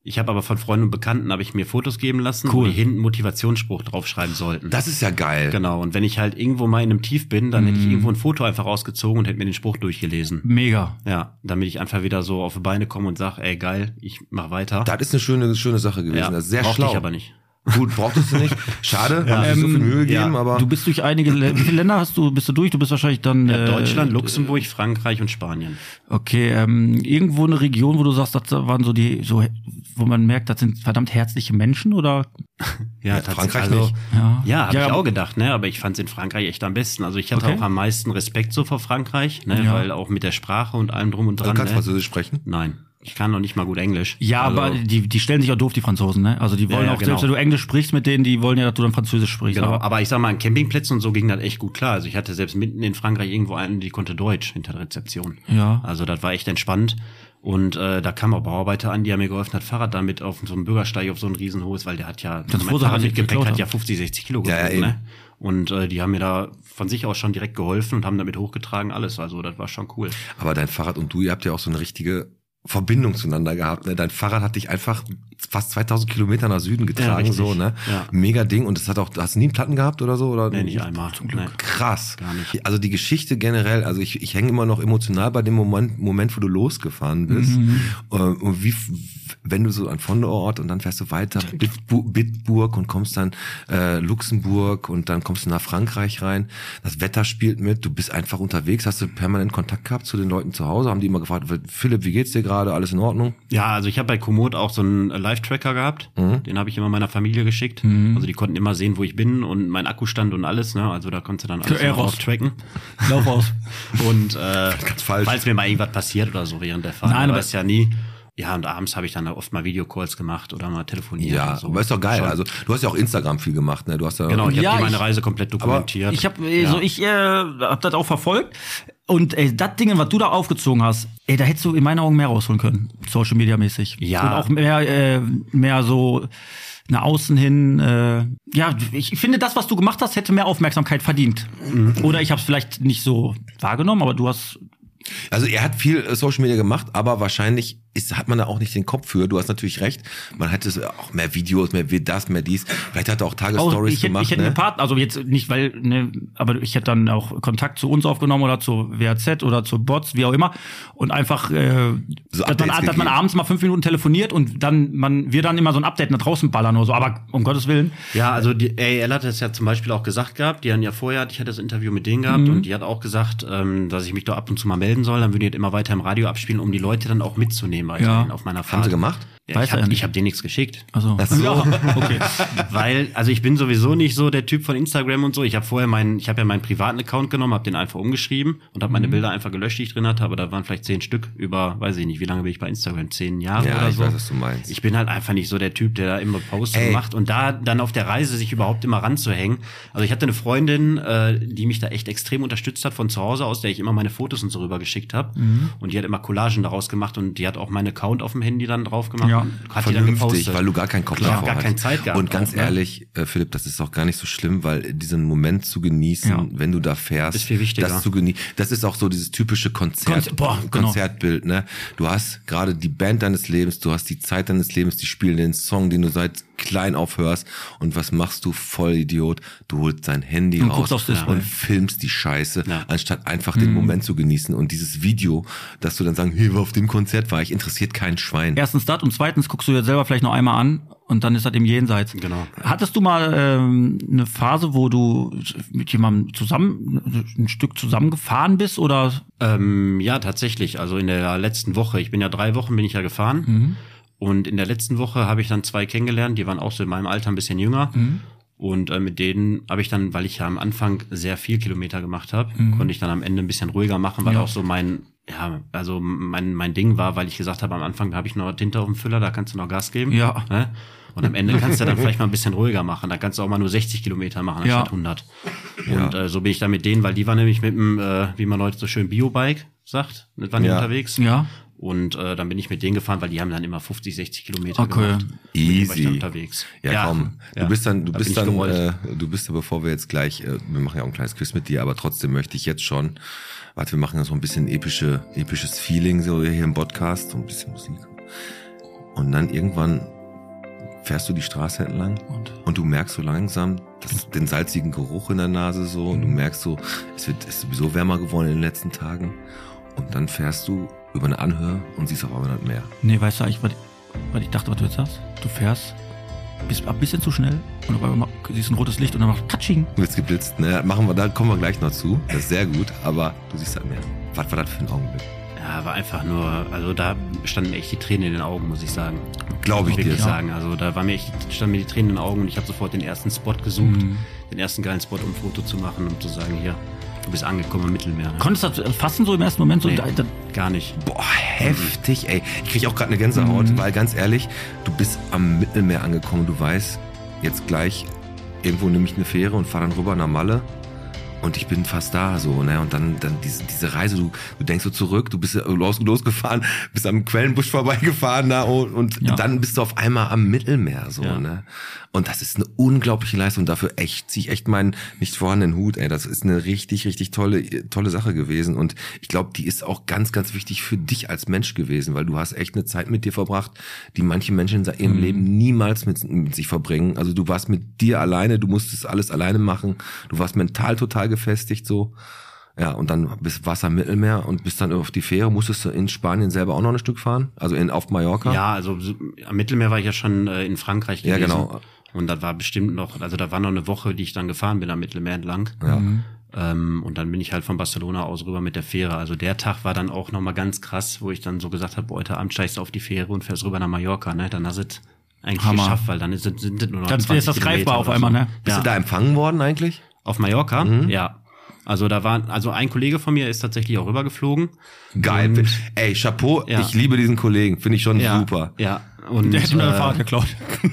Ich habe aber von Freunden und Bekannten habe ich mir Fotos geben lassen, Cool. wo die hinten Motivationsspruch draufschreiben sollten. Das ist ja geil. Genau, und wenn ich halt irgendwo mal in einem Tief bin, dann hätte ich irgendwo ein Foto einfach rausgezogen und hätte mir den Spruch durchgelesen. Mega. Ja, damit ich einfach wieder so auf die Beine komme und sage, ey geil, ich mach weiter. Das ist eine schöne, schöne Sache gewesen. ja, Das ist sehr brauchte schlau. ich aber nicht. Gut, brauchtest du nicht. Schade, haben sich so viel Ähm, Mühe gegeben, ja. aber Du bist durch einige, Lä- wie viele Länder hast du, bist du durch? Du bist wahrscheinlich dann... Ja, äh, Deutschland, Luxemburg, Frankreich und Spanien. Okay, ähm, irgendwo eine Region, wo du sagst, das waren so die, so, wo man merkt, das sind verdammt herzliche Menschen, oder? Ja, Ja, tats- Frankreich also, nicht. Ja, Ja, habe Ja, ich aber- auch gedacht, ne? Aber ich fand es in Frankreich echt am besten. Also ich hatte Okay. auch am meisten Respekt so vor Frankreich, ne? Ja. Weil auch mit der Sprache und allem drum und du dran. kannst ne? Französisch sprechen. Nein, ich kann noch nicht mal gut Englisch. Ja, also, aber die, die stellen sich auch doof, die Franzosen, ne? Also die wollen Ja, ja, auch, genau. selbst wenn du Englisch sprichst mit denen, die wollen ja, dass du dann Französisch sprichst. Genau, aber, aber ich sag mal, an Campingplätzen und so ging das echt gut klar. Also ich hatte selbst mitten in Frankreich irgendwo einen, die konnte Deutsch hinter der Rezeption. Ja. Also das war echt entspannt. Und äh, da kam auch Bauarbeiter an, die haben mir geholfen, das Fahrrad damit auf so einem Bürgersteig auf so ein riesenhohes, weil der hat ja, Ganz mein froh sein, Fahrrad dass mit ich Gepäck geklaut hat hab. ja fünfzig, sechzig Kilo Ja, ja, gewogen, eben. ne? Und äh, die haben mir da von sich aus schon direkt geholfen und haben damit hochgetragen, alles. Also das war schon cool. Aber dein Fahrrad und du, ihr habt ja auch so eine richtige Verbindung zueinander gehabt. Ne? Dein Fahrrad hat dich einfach fast zweitausend Kilometer nach Süden getragen, richtig. so, ne? Ja. Mega Ding. Und das hat auch, hast du nie einen Platten gehabt oder so? Oder? Nee, nicht einmal. Zum Glück. Nee. Krass. Gar nicht. Also die Geschichte generell, also ich, ich hänge immer noch emotional bei dem Moment, Moment, wo du losgefahren bist. Mhm. Äh, Und wie, wenn du so an von Ort und dann fährst du weiter, Bitbu- Bitburg und kommst dann äh, Luxemburg und dann kommst du nach Frankreich rein. Das Wetter spielt mit, du bist einfach unterwegs. Hast du permanent Kontakt gehabt zu den Leuten zu Hause? Haben die immer gefragt, Philipp, wie geht's dir gerade? Alles in Ordnung? Ja, also ich habe bei Komoot auch so einen Live-Tracker gehabt. Mhm. Den habe ich immer meiner Familie geschickt. Mhm. Also die konnten immer sehen, wo ich bin und mein Akkustand und alles. Ne? Also da konntest du dann alles Für noch Eros. austracken. Lauf aus. Und äh, Ganz falsch. falls mir mal irgendwas passiert oder so während der Fahrt, Nein, man aber- weiß ja nie. Ja, und abends habe ich dann oft mal Videocalls gemacht oder mal telefoniert. Ja, und so. aber ist doch geil. Schon. Also du hast ja auch Instagram viel gemacht, ne? Du hast ja Genau, ich Ja, habe meine ich- Reise komplett dokumentiert. Ich habe äh, ja. so ich äh, hab das auch verfolgt und ey, das Ding, was du da aufgezogen hast, ey, da hättest du in meinen Augen mehr rausholen können, Social Media mäßig. Ja. Und auch mehr äh, mehr so nach außen hin. Äh, ja, ich finde, das, was du gemacht hast, hätte mehr Aufmerksamkeit verdient. Mhm. Oder ich habe es vielleicht nicht so wahrgenommen, aber du hast Also er hat viel äh, Social Media gemacht, aber wahrscheinlich ist, hat man da auch nicht den Kopf für. Du hast natürlich recht. Man hätte auch mehr Videos, mehr das, mehr dies. Vielleicht hat er auch Auch, Tagesstories ich hätte, gemacht. ich hätte ne? eine Partner, also jetzt nicht, weil, ne, aber ich hätte dann auch Kontakt zu uns aufgenommen oder zu W H Z oder zu Bots, wie auch immer. Und einfach, äh, So dass, man, Updates dass man gegeben. abends mal fünf Minuten telefoniert und dann man wir dann immer so ein Update nach draußen ballern oder so. Aber um Gottes Willen. Ja, also die A A L hat es ja zum Beispiel auch gesagt gehabt, die haben ja vorher, ich hatte das Interview mit denen gehabt Mhm. und die hat auch gesagt, ähm, dass ich mich da ab und zu mal melden soll, dann würden die halt immer weiter im Radio abspielen, um die Leute dann auch mitzunehmen weiterhin Ja. auf meiner Fahrt. Haben sie gemacht? Ja, Weiß ich er ja habe nicht. ich hab denen nichts geschickt. Also, Ach so. ja, okay. Weil, also ich bin sowieso nicht so der Typ von Instagram und so. Ich habe vorher meinen, ich habe ja meinen privaten Account genommen, habe den einfach umgeschrieben und habe Mhm. meine Bilder einfach gelöscht, die ich drin hatte, aber da waren vielleicht zehn Stück über, weiß ich nicht, wie lange bin ich bei Instagram? Zehn Jahre Ja, oder ich so. weiß, was du meinst. Ich bin halt einfach nicht so der Typ, der da immer Posts Ey. macht und da dann auf der Reise sich überhaupt immer ranzuhängen. Also ich hatte eine Freundin, äh, die mich da echt extrem unterstützt hat von zu Hause aus, der ich immer meine Fotos und so rüber geschickt habe. Mhm. Und die hat immer Collagen daraus gemacht und die hat auch meinen Account auf dem Handy dann drauf gemacht Ja. und hat die dann Vernünftig, gepostet. weil du gar keinen Kopf Klar, davor gar hast. keine Zeit gehabt Und ganz auch, ne? ehrlich, äh, Philipp, das ist auch gar nicht so schlimm, weil diesen Moment zu genießen, Ja. wenn du da fährst, Ist viel wichtiger. das zu genießen, das ist auch so dieses typische Konzert, Konzer- boah, genau. Konzertbild, ne? Du hast gerade die Band deines Lebens, du hast die Zeit deines Lebens, die spielen den Song, den du seit klein auf hörst und was machst du, Vollidiot? Du holst dein Handy Und raus guckst aufs Display. und filmst die Scheiße, Ja. anstatt einfach den Moment zu genießen und dieses Video, dass du dann sagen, hey, auf dem Konzert war ich, interessiert kein Schwein. Erstens das und zweitens guckst du dir selber vielleicht noch einmal an und dann ist das im Jenseits. Genau. Hattest du mal ähm, eine Phase, wo du mit jemandem zusammen, ein Stück zusammengefahren bist oder? Ähm, ja, tatsächlich. Also in der letzten Woche, ich bin ja drei Wochen bin ich ja gefahren. Mhm. Und in der letzten Woche habe ich dann zwei kennengelernt, die waren auch so in meinem Alter ein bisschen jünger. Mhm. Und äh, mit denen habe ich dann, weil ich ja am Anfang sehr viel Kilometer gemacht habe, Mhm. konnte ich dann am Ende ein bisschen ruhiger machen, weil Ja. auch so mein, ja, also mein mein Ding war, weil ich gesagt habe, am Anfang da habe ich noch Tinte auf dem Füller, da kannst du noch Gas geben. Ja. Ne? Und am Ende kannst du dann vielleicht mal ein bisschen ruhiger machen. Da kannst du auch mal nur sechzig Kilometer machen Ja. anstatt hundert. Ja. Und äh, so bin ich da mit denen, weil die waren nämlich mit dem, äh, wie man heute so schön Biobike sagt, mit waren die Ja. unterwegs. Ja. Und äh, dann bin ich mit denen gefahren, weil die haben dann immer fünfzig, sechzig Kilometer Okay. gemacht. Mit denen war ich dann Easy. unterwegs. Ja, komm. ja. Du bist dann, du Da bist bin ich dann, gerollt. äh, du bist da, bevor wir jetzt gleich, äh, wir machen ja auch ein kleines Quiz mit dir, aber trotzdem möchte ich jetzt schon, warte, wir machen ja so ein bisschen epische, episches Feeling so hier im Podcast, so ein bisschen Musik. Und Und dann irgendwann fährst du die Straße entlang Und? und du merkst so langsam das, den salzigen Geruch in der Nase so und du merkst so, es wird es ist sowieso wärmer geworden in den letzten Tagen. Und dann fährst du über eine Anhöhe und siehst auf einmal das Meer. Nee, weißt du eigentlich, was, was ich dachte, was du jetzt sagst? Du fährst bist ein bisschen zu schnell und auf einmal siehst ein rotes Licht und dann macht Katsching. Du wirst geblitzt, ne? Machen wir, da kommen wir gleich noch zu. Das ist sehr gut, aber du siehst das Meer. Was war das für ein Augenblick? Ja, war einfach nur, also da standen mir echt die Tränen in den Augen, muss ich sagen. Glaube ich Muss wirklich dir. sagen. Also da war mir echt, standen mir die Tränen in den Augen und ich habe sofort den ersten Spot gesucht, Mhm. den ersten geilen Spot, um ein Foto zu machen, um zu sagen, hier, du bist angekommen im Mittelmeer. Ne? Konntest du das fassen so im ersten Moment? So, Nee. da, da, Gar nicht. Boah, heftig, ey. Ich krieg auch gerade eine Gänsehaut, Mhm. weil ganz ehrlich, du bist am Mittelmeer angekommen. Du weißt, jetzt gleich irgendwo nehme ich eine Fähre und fahre dann rüber nach Malle. Und ich bin fast da, so, ne, und dann, dann diese, diese Reise, du, du denkst so zurück, du bist los, losgefahren, bist am Quellenbusch vorbeigefahren, da, und, und Ja. dann bist du auf einmal am Mittelmeer, so, Ja. ne. Und das ist eine unglaubliche Leistung, dafür echt, zieh ich echt meinen nicht vorhandenen Hut, ey, das ist eine richtig, richtig tolle, tolle Sache gewesen und ich glaube, die ist auch ganz, ganz wichtig für dich als Mensch gewesen, weil du hast echt eine Zeit mit dir verbracht, die manche Menschen in ihrem Mhm. Leben niemals mit, mit sich verbringen. Also du warst mit dir alleine, du musstest alles alleine machen, du warst mental total gefestigt so. Ja, und dann bist warst am Mittelmeer und bist dann auf die Fähre, musstest du in Spanien selber auch noch ein Stück fahren? Also in auf Mallorca? Ja, also so, am Mittelmeer war ich ja schon äh, in Frankreich gewesen. Ja, genau. Und das war bestimmt noch, also da war noch eine Woche, die ich dann gefahren bin am Mittelmeer entlang. Ja. Ähm, und dann bin ich halt von Barcelona aus rüber mit der Fähre. Also der Tag war dann auch nochmal ganz krass, wo ich dann so gesagt habe, heute Abend steigst du auf die Fähre und fährst rüber nach Mallorca. Ne? Dann hast du es eigentlich Hammer. geschafft, weil dann sind, sind es nur noch Dann zwanzig ist das Kilometer greifbar auf oder einmal, so. ne? Bist Ja. du da empfangen worden eigentlich? Auf Mallorca? Mhm. Ja. Also da war, also ein Kollege von mir ist tatsächlich auch rübergeflogen. Geil. Und, Ey, Chapeau, Ja. ich liebe diesen Kollegen, finde ich schon ja, super. Ja. Und, Der hätte mir ein äh, Fahrrad geklaut.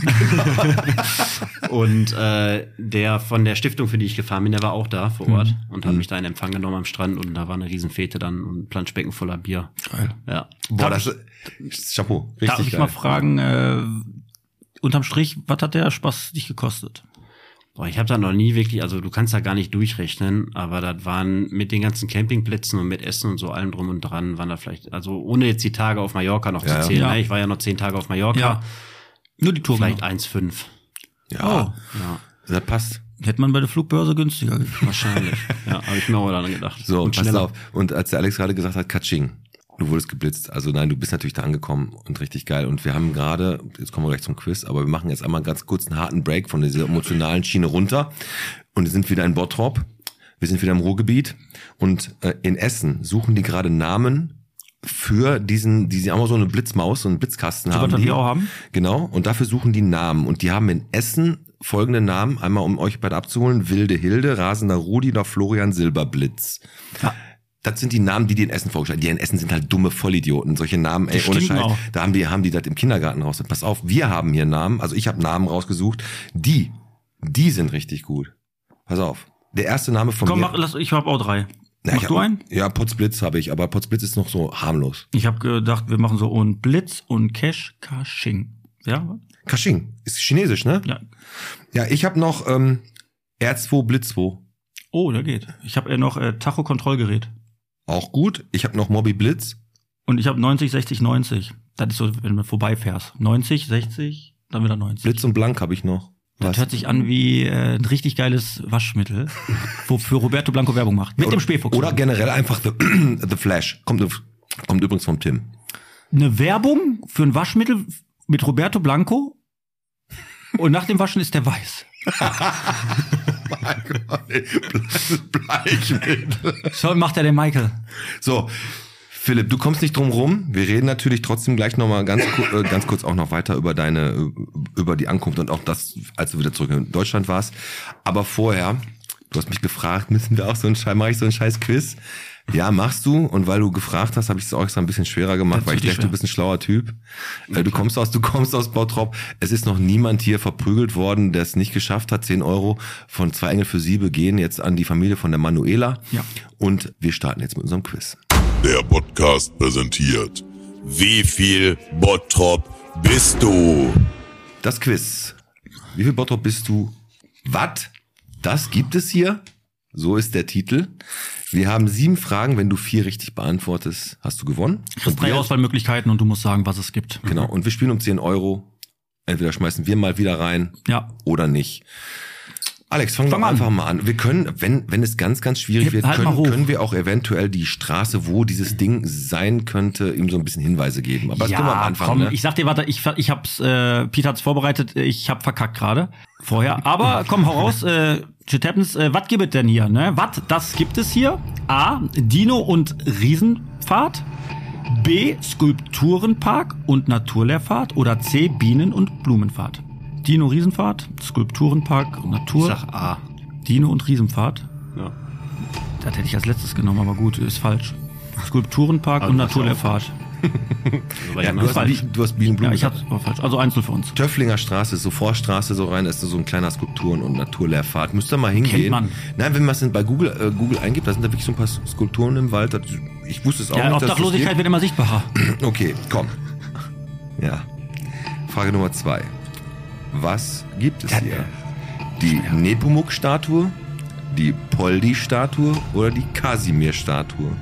Und äh, der von der Stiftung, für die ich gefahren bin, der war auch da vor Ort Mhm. und hat mich da in Empfang genommen am Strand und da war eine Riesenfete dann und ein Planschbecken voller Bier. Geil. Ja. Boah, Darf das Chapeau, richtig Darf ich geil. mal fragen, äh, unterm Strich, was hat der Spaß dich gekostet? Boah, ich habe da noch nie wirklich, also du kannst da gar nicht durchrechnen, aber das waren mit den ganzen Campingplätzen und mit Essen und so allem drum und dran, waren da vielleicht, also ohne jetzt die Tage auf Mallorca noch Ja, ja. zu zählen, Ja. ne? Ich war ja noch zehn Tage auf Mallorca, Ja. Nur die Tour. vielleicht eins Komma fünf. Ja, Oh. Ja, das passt. Hätte man bei der Flugbörse günstiger gekriegt. wahrscheinlich. Ja, habe ich mir auch daran gedacht. So, und pass schneller. auf. Und als der Alex gerade gesagt hat, Katsching, du wurdest geblitzt. Also nein, du bist natürlich da angekommen und richtig geil. Und wir haben gerade, jetzt kommen wir gleich zum Quiz, aber wir machen jetzt einmal ganz kurz einen harten Break von dieser emotionalen Schiene runter und wir sind wieder in Bottrop. Wir sind wieder im Ruhrgebiet und äh, in Essen suchen die gerade Namen für diesen, die sie auch mal so eine Blitzmaus, so einen Blitzkasten So haben. was die. wir auch haben? Genau, und dafür suchen die Namen. Und die haben in Essen folgende Namen, einmal um euch beide abzuholen: Wilde Hilde, Rasender Rudi oder Florian Silberblitz. Ja. Das sind die Namen, die die in Essen vorgestellt haben. Die in Essen sind halt dumme Vollidioten. Solche Namen, ey, Die ohne stinken Scheiß. auch. Da haben die, haben die das im Kindergarten raus. Pass auf, wir haben hier Namen, also ich habe Namen rausgesucht. Die, die sind richtig gut. Pass auf. Der erste Name von Komm, mir. mach, lass, ich hab auch drei. Na, Machst ich du hab, einen? Ja, Potzblitz habe ich, aber Potzblitz ist noch so harmlos. Ich habe gedacht, wir machen so und Blitz und Cash Kashing. Ja? Kasching. Ist chinesisch, ne? Ja. Ja, ich habe noch ähm, R zwei Blitz zwei. Oh, der geht. Ich habe äh, noch äh, Tacho-Kontrollgerät. Auch gut. Ich habe noch Moby Blitz. Und ich habe neunzig, sechzig, neunzig. Das ist so, wenn du vorbeifährst. neunzig, sechzig, dann wieder neunzig. Blitz und Blank habe ich noch. Das Was? hört sich an wie äh, ein richtig geiles Waschmittel, wofür Roberto Blanco Werbung macht. Mit oder, dem Spähfuchs. Oder generell einfach The, the Flash. Kommt, kommt übrigens vom Tim. Eine Werbung für ein Waschmittel mit Roberto Blanco und nach dem Waschen ist der weiß. Mein Gott, ey. Bleichmittel. So macht er den Michael. So, Philipp, du kommst nicht drum rum. Wir reden natürlich trotzdem gleich nochmal ganz, ku- äh, ganz kurz auch noch weiter über deine, äh, über die Ankunft und auch das, als du wieder zurück in Deutschland warst. Aber vorher, du hast mich gefragt, müssen wir auch so einen Scheiß, mache ich so einen scheiß Quiz? Ja, machst du. Und weil du gefragt hast, habe ich es auch extra ein bisschen schwerer gemacht, Das weil ich ist richtig dachte, du bist ein schlauer Typ. Äh, Du kommst aus, du kommst aus Bottrop. Es ist noch niemand hier verprügelt worden, der es nicht geschafft hat. Zehn Euro von Zwei Engel für Siebe gehen jetzt an die Familie von der Manuela. Ja. Und wir starten jetzt mit unserem Quiz. Der Podcast präsentiert. Wie viel Bottrop bist du? Das Quiz. Wie viel Bottrop bist du? Was? Das gibt es hier? So ist der Titel. Wir haben sieben Fragen. Wenn du vier richtig beantwortest, hast du gewonnen. Du hast drei Auswahlmöglichkeiten und du musst sagen, was es gibt. Genau. Und wir spielen um zehn Euro. Entweder schmeißen wir mal wieder rein Ja. oder nicht. Alex, fangen wir Fang an. einfach mal an. Wir können, wenn wenn es ganz, ganz schwierig Heb wird, halt mal können, hoch. können wir auch eventuell die Straße, wo dieses Ding sein könnte, ihm so ein bisschen Hinweise geben. Aber das können wir am Anfang. komm, Ne? ich sag dir, warte, ich, ich hab's, äh, Peter hat's vorbereitet, ich hab verkackt gerade vorher. Aber komm, hau raus, äh, shit happens, äh, was gibt es denn hier, ne? Was, das gibt es hier? A, Dino- und Riesenpfad. B, Skulpturenpark und Naturlehrpfad. Oder C, Bienen- und Blumenpfad. Dino, Riesenpfad, Skulpturenpark und Natur. Ich sag A. Dino- und Riesenpfad. Ja. Das hätte ich als letztes genommen, aber gut, ist falsch. Skulpturenpark Also und das ist Naturlehrpfad. Also, Ja, du, hast, falsch. Bi- du hast Bienenblumen. Ja, ich hab's aber falsch. Also eins null für uns. Töfflinger Straße, so Vorstraße, so rein, da ist so ein kleiner Skulpturen- und Naturlehrpfad. Müsst ihr mal hingehen. Kennt man. Nein, wenn man es bei Google, äh, Google eingibt, da sind da wirklich so ein paar Skulpturen im Wald. Das, ich wusste es auch Ja, nicht, dass das Obdachlosigkeit wird immer sichtbarer. gibt. Okay, komm. Ja. Frage Nummer zwei. Was gibt es hier? Die Nepomuk-Statue, die Poldi-Statue oder die Kasimir-Statue?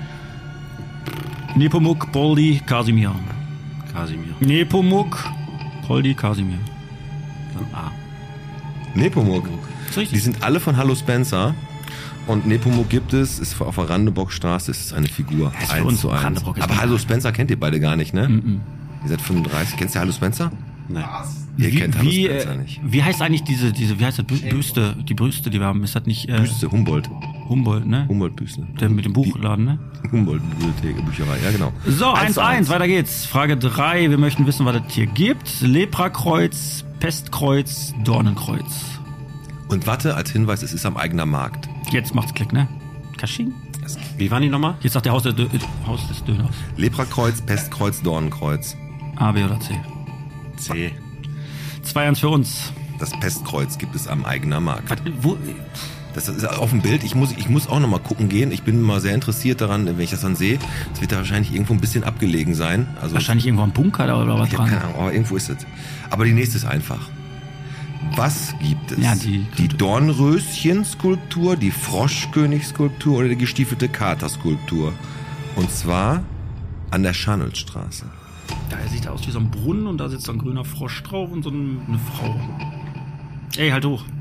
Nepomuk, Poldi, Kasimir. Kasimir. Nepomuk, Poldi, Kasimir. Dann A. Nepomuk. Ist richtig. Die sind alle von Hallo Spencer. Und Nepomuk gibt es, ist auf der Randebockstraße, ist eine Figur. ist für eins uns zu eins. Randebock ist Aber nicht Hallo da. Spencer kennt ihr beide gar nicht, ne? Mhm. Ihr seid fünfunddreißig. Kennst du Hallo Spencer? Nein. Ihr kennt Hallo wie, Spencer äh, nicht. wie heißt eigentlich diese, diese, wie heißt das, Bü Büste, die Brüste, die wir haben? Ist das nicht äh, Büste, Humboldt. Humboldt, ne? Humboldt-Büste. Der mit dem Buchladen, ne? Humboldt-Bibliothek, Bücherei, ja genau. So, eins zu eins, weiter geht's. Frage drei, wir möchten wissen, was es hier gibt. Leprakreuz, Pestkreuz, Dornenkreuz. Und warte, als Hinweis, es ist am eigener Markt. Jetzt macht's Klick, ne? Kasching? Wie waren die nochmal? Jetzt sagt der Haus, der Dö äh, Haus des Döners. Leprakreuz, Pestkreuz, Dornenkreuz. A, B oder C? C. zwei eins für uns. Das Pestkreuz gibt es am eigener Markt. Was, wo, Das ist auf dem Bild. Ich muss, ich muss auch noch mal gucken gehen. Ich bin mal sehr interessiert daran, wenn ich das dann sehe. Es wird da wahrscheinlich irgendwo ein bisschen abgelegen sein. Also wahrscheinlich irgendwo am Bunker da oder was ich habe keine dran. Ahnung, aber irgendwo ist es. Aber die nächste ist einfach. Was gibt es? Ja, die- die Dornröschen-Skulptur, die Froschkönig-Skulptur oder die gestiefelte Kater-Skulptur? Und zwar an der Scharnölstraße. Da sieht er aus wie so ein Brunnen und da sitzt so ein grüner Frosch drauf und so eine Frau. Ey, halt hoch.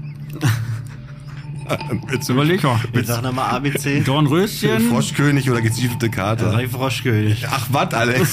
Jetzt Überleg mal. Jetzt sag nochmal A, B, C. Dornröschen. Froschkönig oder gestiefelte Ja, Kater? sag ich Froschkönig. Ach, was, Alex?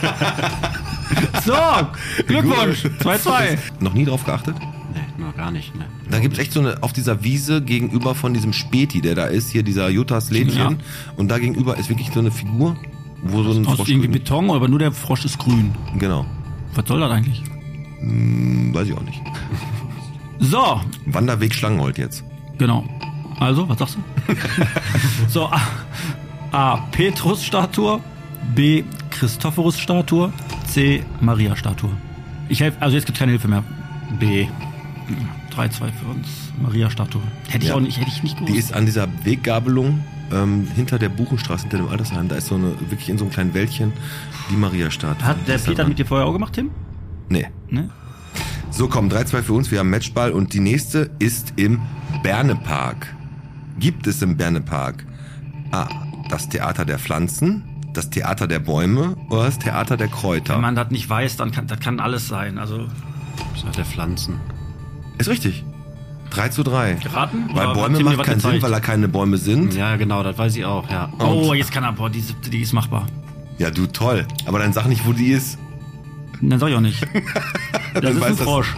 So, Glückwunsch. zwei zwei. Noch nie drauf geachtet? Nee, noch gar nicht. Ne. Da gibt's echt so eine, auf dieser Wiese gegenüber von diesem Späti, der da ist, hier dieser Juttas Lädchen. Ja. Und da gegenüber ist wirklich so eine Figur, wo so ein Aus Frosch irgendwie drin- Beton, aber nur der Frosch ist grün. Genau. Was soll das eigentlich? Hm, weiß ich auch nicht. So, Wanderweg Schlangenhold jetzt. genau. Also, was sagst du? So, A, A Petrus-Statue, B Christophorus-Statue, C Maria-Statue. Ich helfe, also jetzt gibt's keine Hilfe mehr. B. drei zwei für uns. Maria-Statue. Hätte ich Ja. auch nicht, hätte ich nicht gewusst. Die ist an dieser Weggabelung ähm, hinter der Buchenstraße, hinter dem Altersheim. Da ist so eine, wirklich in so einem kleinen Wäldchen, die Maria-Statue. Hat der Das ist Peter aber- mit dir vorher auch gemacht, Tim? Nee. Ne? So, komm, drei zwei für uns, wir haben Matchball und die nächste ist im Bernepark. Gibt es im Bernepark A, das Theater der Pflanzen, das Theater der Bäume oder das Theater der Kräuter? Wenn man das nicht weiß, dann kann das kann alles sein. Also Das hat der Pflanzen. Ist richtig. drei zu drei. geraten? Weil Oder Bäume habt ihr mir macht was keinen Sinn, gezeigt? weil da keine Bäume sind. Ja, genau, das weiß ich auch, ja. Oh, jetzt kann er, boah, die, die ist machbar. Ja, du, toll. Aber dann sag nicht, wo die ist. Dann sag ich auch nicht. Das Dann ist ein weiß das- Frosch.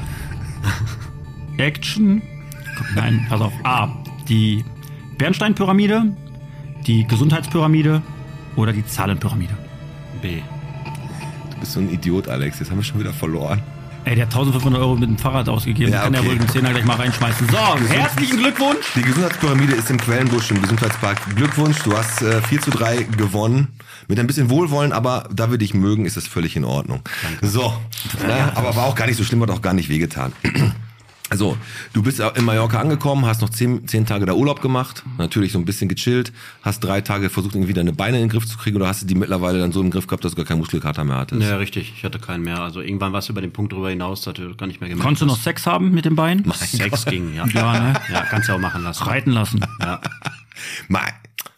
Action. Guck, nein, pass auf. A. Die Bernsteinpyramide, die Gesundheitspyramide oder die Zahlenpyramide. B. Du bist so ein Idiot, Alex. Jetzt haben wir schon wieder verloren. Ey, der hat eintausendfünfhundert Euro mit dem Fahrrad ausgegeben. Ja, Kann der okay. wohl den Zehner gleich mal reinschmeißen. So, herzlichen Glückwunsch. Die Gesundheitspyramide ist im Quellenbusch im Gesundheitspark. Glückwunsch, du hast äh, vier zu drei gewonnen. Mit ein bisschen Wohlwollen, aber da wir dich mögen, ist das völlig in Ordnung. So, ja, aber war auch gar nicht so schlimm, hat auch gar nicht wehgetan. Also, du bist in Mallorca angekommen, hast noch zehn, zehn Tage da Urlaub gemacht, natürlich so ein bisschen gechillt, hast drei Tage versucht, irgendwie deine Beine in den Griff zu kriegen oder hast du die mittlerweile dann so im Griff gehabt, dass du gar keinen Muskelkater mehr hattest? Ja, richtig. Ich hatte keinen mehr. Also irgendwann warst du über den Punkt drüber hinaus, dass du gar nicht mehr gemerkt Konntest du noch hast. Sex haben mit dem Bein? Sex ging, ja. Ja, ne? Ja, kannst du auch machen lassen. Reiten lassen. Ja. Mei,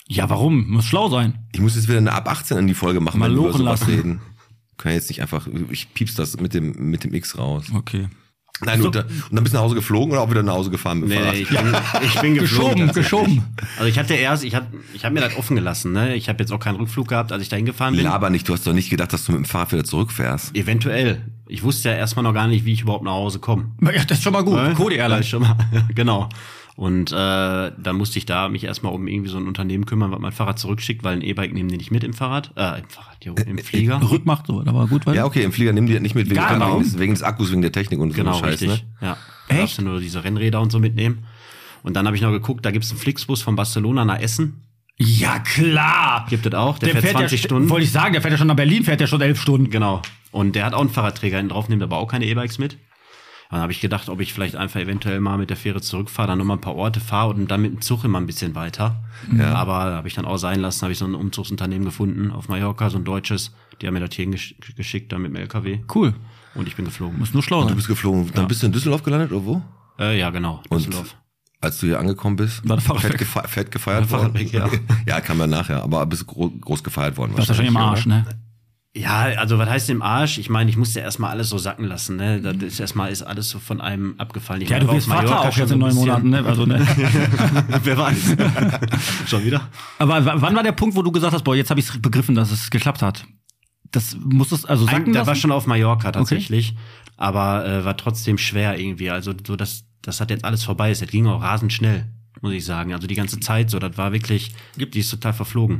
Ja, warum? Muss schlau sein. Ich muss jetzt wieder eine ab achtzehn in die Folge machen, Mal wenn wir über lochen sowas lassen. reden. Können jetzt nicht einfach, ich piepst das mit dem, mit dem X raus. Okay. Nein, So. und, da, und dann bist du nach Hause geflogen oder auch wieder nach Hause gefahren mit dem Nee, Fahrrad? nee, ich bin, ich bin geflogen. Geschoben, tatsächlich. geschoben. Also ich hatte erst, ich hab, ich hab mir das offen gelassen, ne? Ich habe jetzt auch keinen Rückflug gehabt, als ich da hingefahren bin. Laber nicht, du hast doch nicht gedacht, dass du mit dem Fahrrad wieder zurückfährst. Eventuell. Ich wusste ja erstmal noch gar nicht, wie ich überhaupt nach Hause komme. Ja, das ist schon mal gut. Ne? Cody Ja, Airline. schon mal. Genau. Und äh, dann musste ich da mich erstmal um irgendwie so ein Unternehmen kümmern, was mein Fahrrad zurückschickt, weil ein E-Bike nehmen die nicht mit im Fahrrad, äh, im Fahrrad, jo, im Flieger. Rückmacht so, aber gut, weil Ja, okay, im Flieger nimm die nicht mit, wegen, Gar wegen, nicht. des, wegen des Akkus, wegen der Technik und so Genau, Scheiß, richtig. ne? Ja. Echt? Da darfst du nur diese Rennräder und so mitnehmen. Und dann habe ich noch geguckt, da gibt's einen Flixbus von Barcelona nach Essen. Ja, klar. Gibt es auch, der, fährt zwanzig ja, Stunden. Wollte ich sagen, der fährt ja schon nach Berlin, fährt ja schon elf Stunden. Genau. Und der hat auch einen Fahrradträger hinten drauf, nimmt aber auch keine E-Bikes mit. Dann habe ich gedacht, ob ich vielleicht einfach eventuell mal mit der Fähre zurückfahre, dann nochmal ein paar Orte fahre und dann mit dem Zug immer ein bisschen weiter. Ja. Aber habe ich dann auch sein lassen, habe ich so ein Umzugsunternehmen gefunden auf Mallorca, so ein deutsches. Die haben mir das hier gesch geschickt, dann mit dem L K W. Cool. Und ich bin geflogen. Muss nur schlau Du sein. bist geflogen, dann bist du in Düsseldorf gelandet oder wo? Äh, ja, genau. Und Düsseldorf. als du hier angekommen bist, War das Fahrrad fett, weg? gefe fett gefeiert War worden? Fahrrad weg, ja. Ja, kam ja nachher, aber bist gro groß gefeiert worden. Das ist wahrscheinlich im Arsch, oder? ne? Ja, also was heißt im Arsch? Ich meine, ich musste erstmal alles so sacken lassen. Ne? Das ist erstmal ist alles so von einem abgefallen. Ich Ja, meine, du war wirst auf Vater Mallorca auch schon jetzt so in ein neun bisschen- Monaten, ne? Also, ne? Wer weiß. Schon wieder? Aber w- wann war der Punkt, wo du gesagt hast, boah, jetzt habe ich begriffen, dass es geklappt hat? Das musstest also Ein, sacken der lassen? war schon auf Mallorca tatsächlich, aber äh, war trotzdem schwer irgendwie. Also so das, das hat jetzt alles vorbei. Es ging auch rasend schnell, muss ich sagen. Also die ganze Zeit so, das war wirklich, die ist total verflogen.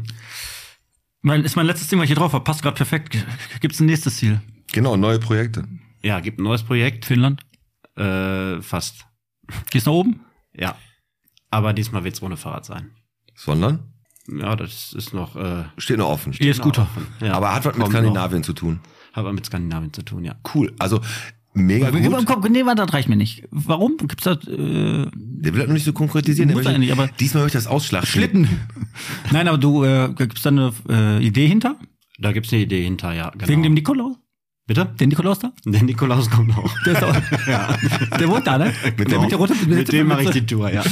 Mein, ist mein letztes Ding, was ich hier drauf habe, passt gerade perfekt. G- Gibt's ein nächstes Ziel? Genau, neue Projekte. Ja, gibt ein neues Projekt. Finnland? Äh, fast. Gehst nach oben? Ja. Aber diesmal wird's ohne Fahrrad sein. Sondern? Ja, das ist noch. Äh, Steht noch offen. E-Scooter. ja, aber hat was mit kommt Skandinavien zu tun. Noch. Hat was mit Skandinavien zu tun, ja. Cool, also mega gut. Komm, nee, warte, das reicht mir nicht. Warum? Gibt's da äh, Der will das noch nicht so konkretisieren. Der Muss möchte, eigentlich, aber- diesmal möchte ich das ausschlachten. Schlitten? Nein, aber du, äh, gibt's da eine äh, Idee hinter? Da gibt's eine Idee hinter, ja. Genau. Wegen dem Nikolaus? Bitte? Der Nikolaus da? Der Nikolaus kommt auch. Der ist auch, der wohnt da, ne? Mit der, dem- mit der roten, Mit dem mache ich die Tour, ja.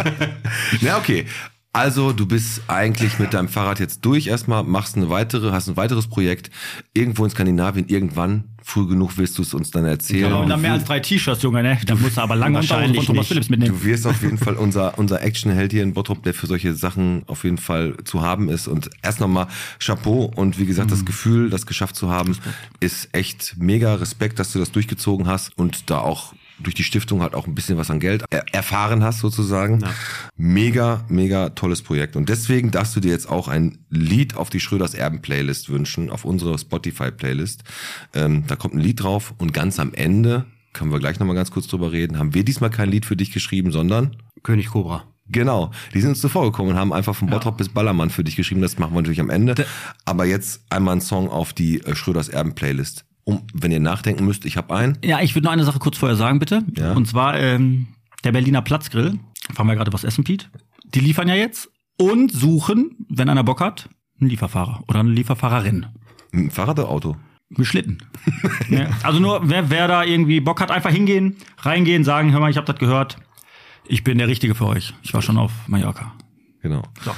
Na, okay. Also, du bist eigentlich mit deinem Fahrrad jetzt durch erstmal, machst eine weitere, hast ein weiteres Projekt irgendwo in Skandinavien irgendwann. Früh genug willst du es uns dann erzählen. Genau. Und dann mehr als drei T-Shirts, Junge, ne? Da musst du aber lange Unterhose Wahrscheinlich von Thomas nicht. Phillips mitnehmen. Du wirst auf jeden Fall unser, unser Actionheld hier in Bottrop, der für solche Sachen auf jeden Fall zu haben ist. Und erst nochmal Chapeau und wie gesagt, das Gefühl, das geschafft zu haben, ist echt mega Respekt, dass du das durchgezogen hast und da auch durch die Stiftung halt auch ein bisschen was an Geld er erfahren hast sozusagen. Ja. Mega, mega tolles Projekt. Und deswegen darfst du dir jetzt auch ein Lied auf die Schröders Erben Playlist wünschen, auf unsere Spotify Playlist. Ähm, da kommt ein Lied drauf und ganz am Ende, können wir gleich nochmal ganz kurz drüber reden, haben wir diesmal kein Lied für dich geschrieben, sondern König Cobra. genau, die sind uns zuvor gekommen und haben einfach von Bottrop bis Ballermann für dich geschrieben. Das machen wir natürlich am Ende. Aber jetzt einmal ein Song auf die äh, Schröders Erben Playlist. Um, wenn ihr nachdenken müsst, ich habe einen. Ja, ich würde noch eine Sache kurz vorher sagen, bitte. Ja. Und zwar ähm, der Berliner Platzgrill. Fahren wir gerade was essen, Pete. Die liefern ja jetzt und suchen, wenn einer Bock hat, einen Lieferfahrer oder eine Lieferfahrerin. Ein Fahrrad oder Auto? Geschlitten. Ja, also nur, wer, wer da irgendwie Bock hat, einfach hingehen, reingehen, sagen, hör mal, ich habe das gehört. Ich bin der Richtige für euch. Ich war schon auf Mallorca. Genau. So.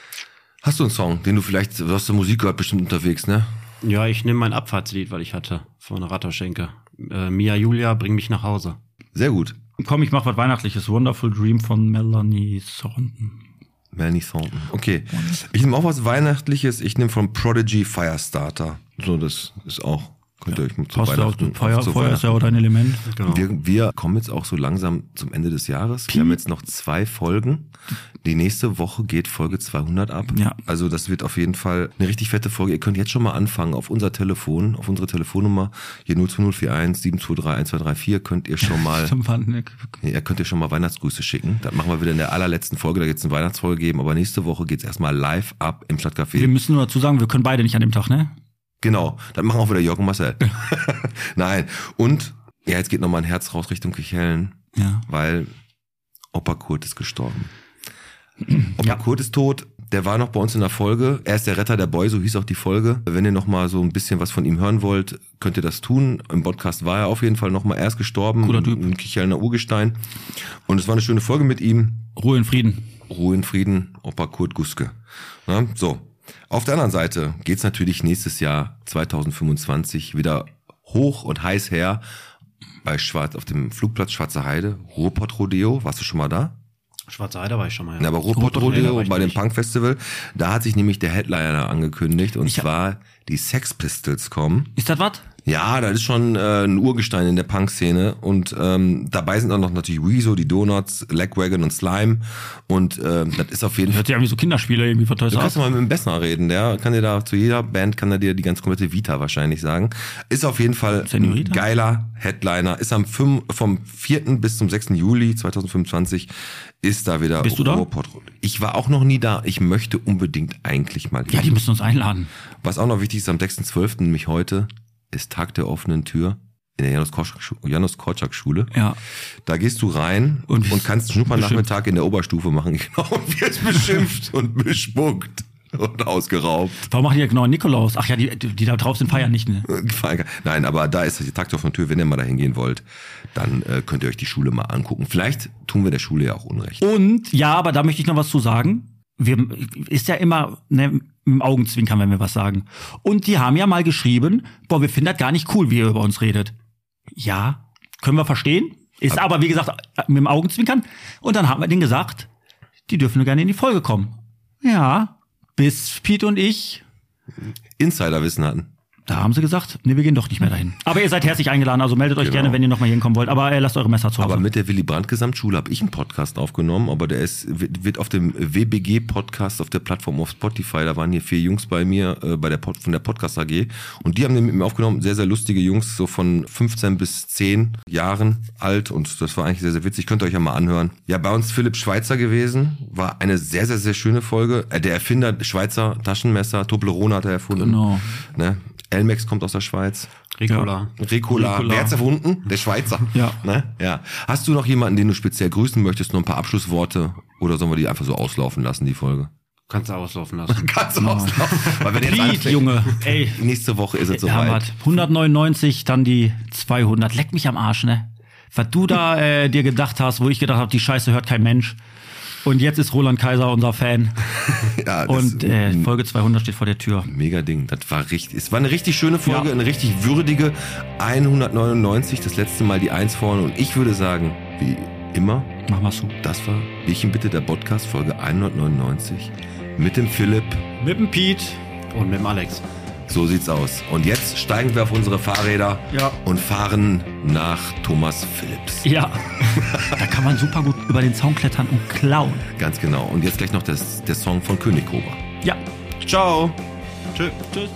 Hast du einen Song, den du vielleicht, du hast der Musik gehört, bestimmt unterwegs, ne? Ja, ich nehme mein Abfahrtslied, weil ich hatte, von Ratterschenke. Äh, Mia Julia, bring mich nach Hause. Sehr gut. Komm, ich mach was Weihnachtliches. Wonderful Dream von Melanie Thornton. Melanie Thornton. Okay. Ich nehme auch was Weihnachtliches. Ich nehme von Prodigy Firestarter. So, das ist auch, könnt ihr euch zu Passt ja auch, Weihnachten. Feuer, zu Feuer ist ja Weihnachten. auch dein Element. Genau. Wir, wir kommen jetzt auch so langsam zum Ende des Jahres. Wir haben jetzt noch zwei Folgen. Die nächste Woche geht Folge zweihundert ab. Ja. Also das wird auf jeden Fall eine richtig fette Folge. Ihr könnt jetzt schon mal anfangen auf unser Telefon, auf unsere Telefonnummer. Hier null zwei null vier eins sieben zwei drei eins zwei drei vier könnt ihr schon mal, Zum Pfannendeck. ihr könnt ihr schon mal Weihnachtsgrüße schicken. Das machen wir wieder in der allerletzten Folge. Da wird es eine Weihnachtsfolge geben. Aber nächste Woche geht's erstmal live ab im Stadtcafé. Wir müssen nur dazu sagen, wir können beide nicht an dem Tag, ne? Genau, dann machen auch wieder Jörg und Marcel. Nein, und ja, jetzt geht noch mal ein Herz raus Richtung Kichellen, Ja. weil Opa Kurt ist gestorben. Opa Ja. Kurt ist tot, der war noch bei uns in der Folge. Er ist der Retter der Boy, so hieß auch die Folge. Wenn ihr noch mal so ein bisschen was von ihm hören wollt, könnt ihr das tun. Im Podcast war er auf jeden Fall noch mal. Er ist gestorben. Cooler Typ. Ein Kichelner Urgestein. Und es war eine schöne Folge mit ihm. Ruhe in Frieden. Ruhe in Frieden, Opa Kurt Guske. Na, so. Auf der anderen Seite geht's natürlich nächstes Jahr zweitausendfünfundzwanzig wieder hoch und heiß her bei Schwarz auf dem Flugplatz Schwarze Heide. Ruhrpott-Rodeo. Warst du schon mal da? Schwarze Heide war ich schon mal. Ja, ja aber Ruhrpott-Rodeo Ruhrpott bei dem nicht. Punk-Festival, da hat sich nämlich der Headliner angekündigt und Ich hab- zwar die Sex Pistols kommen. Ist das was? Ja, das ist schon äh, ein Urgestein in der Punk-Szene und ähm, dabei sind auch noch natürlich Weezo, die Donuts, Lagwagon und Slime und ähm, das ist auf jeden Fall. Hört sich an wie so Kinderspiele irgendwie von Toys Du R kannst Us. mal mit dem Bessner reden, der kann dir da zu jeder Band, kann er dir die ganz komplette Vita wahrscheinlich sagen. Ist auf jeden Fall ein Senorita? geiler Headliner, ist am fünf, vom vierten bis zum sechsten Juli zweitausendfünfundzwanzig ist da wieder Bist du da? Ruhrpott. Ich war auch noch nie da, ich möchte unbedingt eigentlich mal hin. Ja, die müssen uns einladen. Was auch noch wichtig ist, am sechsten zwölften nämlich heute ist Tag der offenen Tür in der Janus-Korczak-Schule. Ja. Da gehst du rein Und und, kannst einen Schnuppernachmittag in der Oberstufe machen. Genau, und wirst beschimpft und bespuckt und ausgeraubt. Warum machen die ja genau Nikolaus? Ach ja, die, die da drauf sind, feiern nicht, ne? Nein, aber da ist die Tag der offenen Tür. Wenn ihr mal da hingehen wollt, dann äh, könnt ihr euch die Schule mal angucken. Vielleicht tun wir der Schule ja auch Unrecht. Und, ja, aber da möchte ich noch was zu sagen. Wir, ist ja immer, ne, im Augenzwinkern, wenn wir was sagen. Und die haben ja mal geschrieben, boah, wir finden das gar nicht cool, wie ihr über uns redet. Ja, können wir verstehen. Ist aber, wie gesagt, mit dem Augenzwinkern. Und dann haben wir denen gesagt, die dürfen nur gerne in die Folge kommen. Ja, bis Pete und ich, Insiderwissen hatten. da haben sie gesagt, nee, wir gehen doch nicht mehr dahin. Aber ihr seid herzlich eingeladen, also meldet euch Genau. gerne, wenn ihr noch mal hinkommen wollt. Aber äh, lasst eure Messer zu Hause. Aber mit der Willy Brandt Gesamtschule habe ich einen Podcast aufgenommen, aber der ist wird wird auf dem W B G Podcast auf der Plattform auf Spotify, da waren hier vier Jungs bei mir äh, bei der Pod, von der Podcast A G und die haben den mit mir aufgenommen, sehr sehr lustige Jungs, so von fünfzehn bis zehn Jahren alt und das war eigentlich sehr sehr witzig, könnt ihr euch ja mal anhören. Ja, bei uns Philipp Schweitzer gewesen, war eine sehr sehr sehr schöne Folge. Äh, der Erfinder Schweizer Taschenmesser, Toblerone hat er erfunden. Genau. Ne? Elmex kommt aus der Schweiz. Ricola. Ricola. Ricola. Wer hat's erfunden? Der Schweizer. Ja. Ne? Ja. Hast du noch jemanden, den du speziell grüßen möchtest? Noch ein paar Abschlussworte? Oder sollen wir die einfach so auslaufen lassen, die Folge? Kannst du auslaufen lassen. Kannst du auslaufen. Weil wenn jetzt Pete, anfängt, Junge, ey. nächste Woche ist es Ja, soweit. warte. hundertneunundneunzig, dann die zweihundert. Leck mich am Arsch, ne? Was du da äh, dir gedacht hast, wo ich gedacht habe, die Scheiße hört kein Mensch. Und jetzt ist Roland Kaiser unser Fan. Ja, das Und ist äh, ein Folge zweihundert steht vor der Tür. mega Ding. Das war richtig. Es war eine richtig schöne Folge, Ja. eine richtig würdige hundertneunundneunzig. Das letzte Mal die Eins vorne. Und ich würde sagen, wie immer, Mach mal zu. das war Bierchen bitte der Podcast Folge hundertneunundneunzig mit dem Philipp. Mit dem Pete. Und mit dem Alex. So sieht's aus. Und jetzt steigen wir auf unsere Fahrräder Ja. und fahren nach Thomas Phillips. Ja. Da kann man super gut über den Zaun klettern und klauen. Ganz genau. Und jetzt gleich noch das, der Song von König Cobra. Ja. Ciao. Tschüss. Tschüss.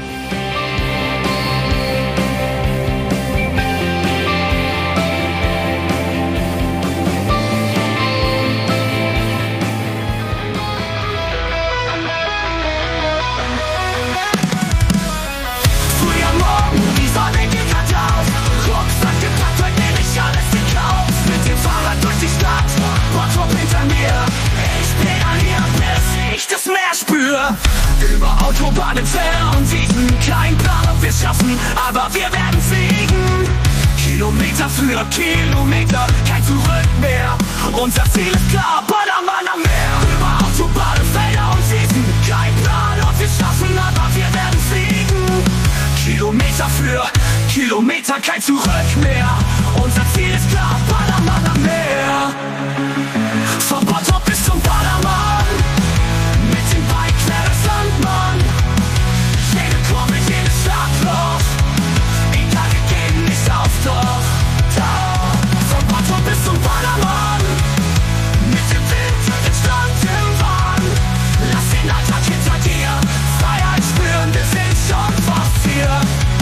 Früher Morgen, die Sonne geht grad auf. Rucksack gepackt, heute nehm ich alles gekauft. Mit dem Fahrrad durch die Stadt, Bottrop hinter mir. Ich pedalier, bis ich das Meer spür. Über Autobahnen, Fernwiesen, kein Plan, ob wir's schaffen, aber wir werden fliegen. Kilometer für Kilometer, kein Zurück mehr. Unser Ziel ist klar, Ballermann am Meer. Über Autobahnen, Felder und Wiesen, kein Plan, ob wir's schaffen, aber wir werden fliegen. Kilometer für Kilometer, kein Zurück mehr. Unser Ziel ist klar, Ballermann am Meer. Von Bottrop bis zum Ballermann, mit dem Bike quer das Land, Mann. Jede Kurve, jedes Schlagloch, egal, wir geben nicht auf, doch, doch. Von Bottrop bis zum Ballermann, mit dem Wind und dem Stand im Wahn. Lass den Alltag hinter dir, Freiheit spüren, wir sind schon fast hier.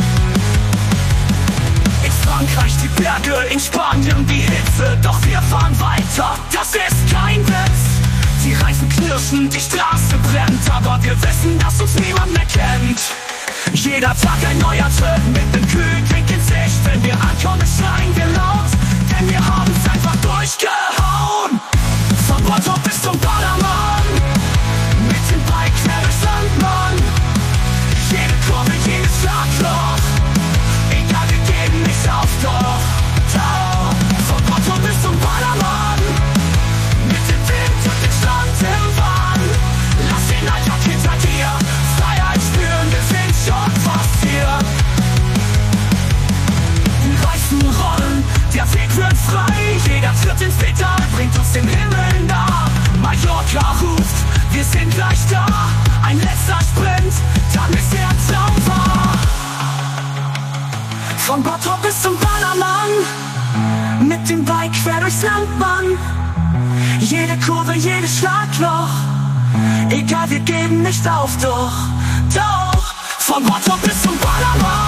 In Frankreich die Berge, in Spanien die Hitze, doch wir fahren weiter, das ist kein Witz. Die Reifen knirschen, die Straße brennt, aber wir wissen, dass uns niemand mehr kennt. Jeder Tag ein neuer Trip mit nem kühlen Drink in Sicht. Wenn wir ankommen, schreien wir laut, denn wir haben's einfach durchgehauen. Von Bottrop bis zum Ballermann, mit dem frei. Jeder Tritt ins Pedal bringt uns den Himmel nah. Mallorca ruft, wir sind gleich da. Ein letzter Sprint, dann ist der Traum wahr. Von Bottrop bis zum Ballermann, mit dem Bike quer durchs Land, Mann. Jede Kurve, jedes Schlagloch, egal, wir geben nicht auf, doch, doch. Von Bottrop bis zum Ballermann.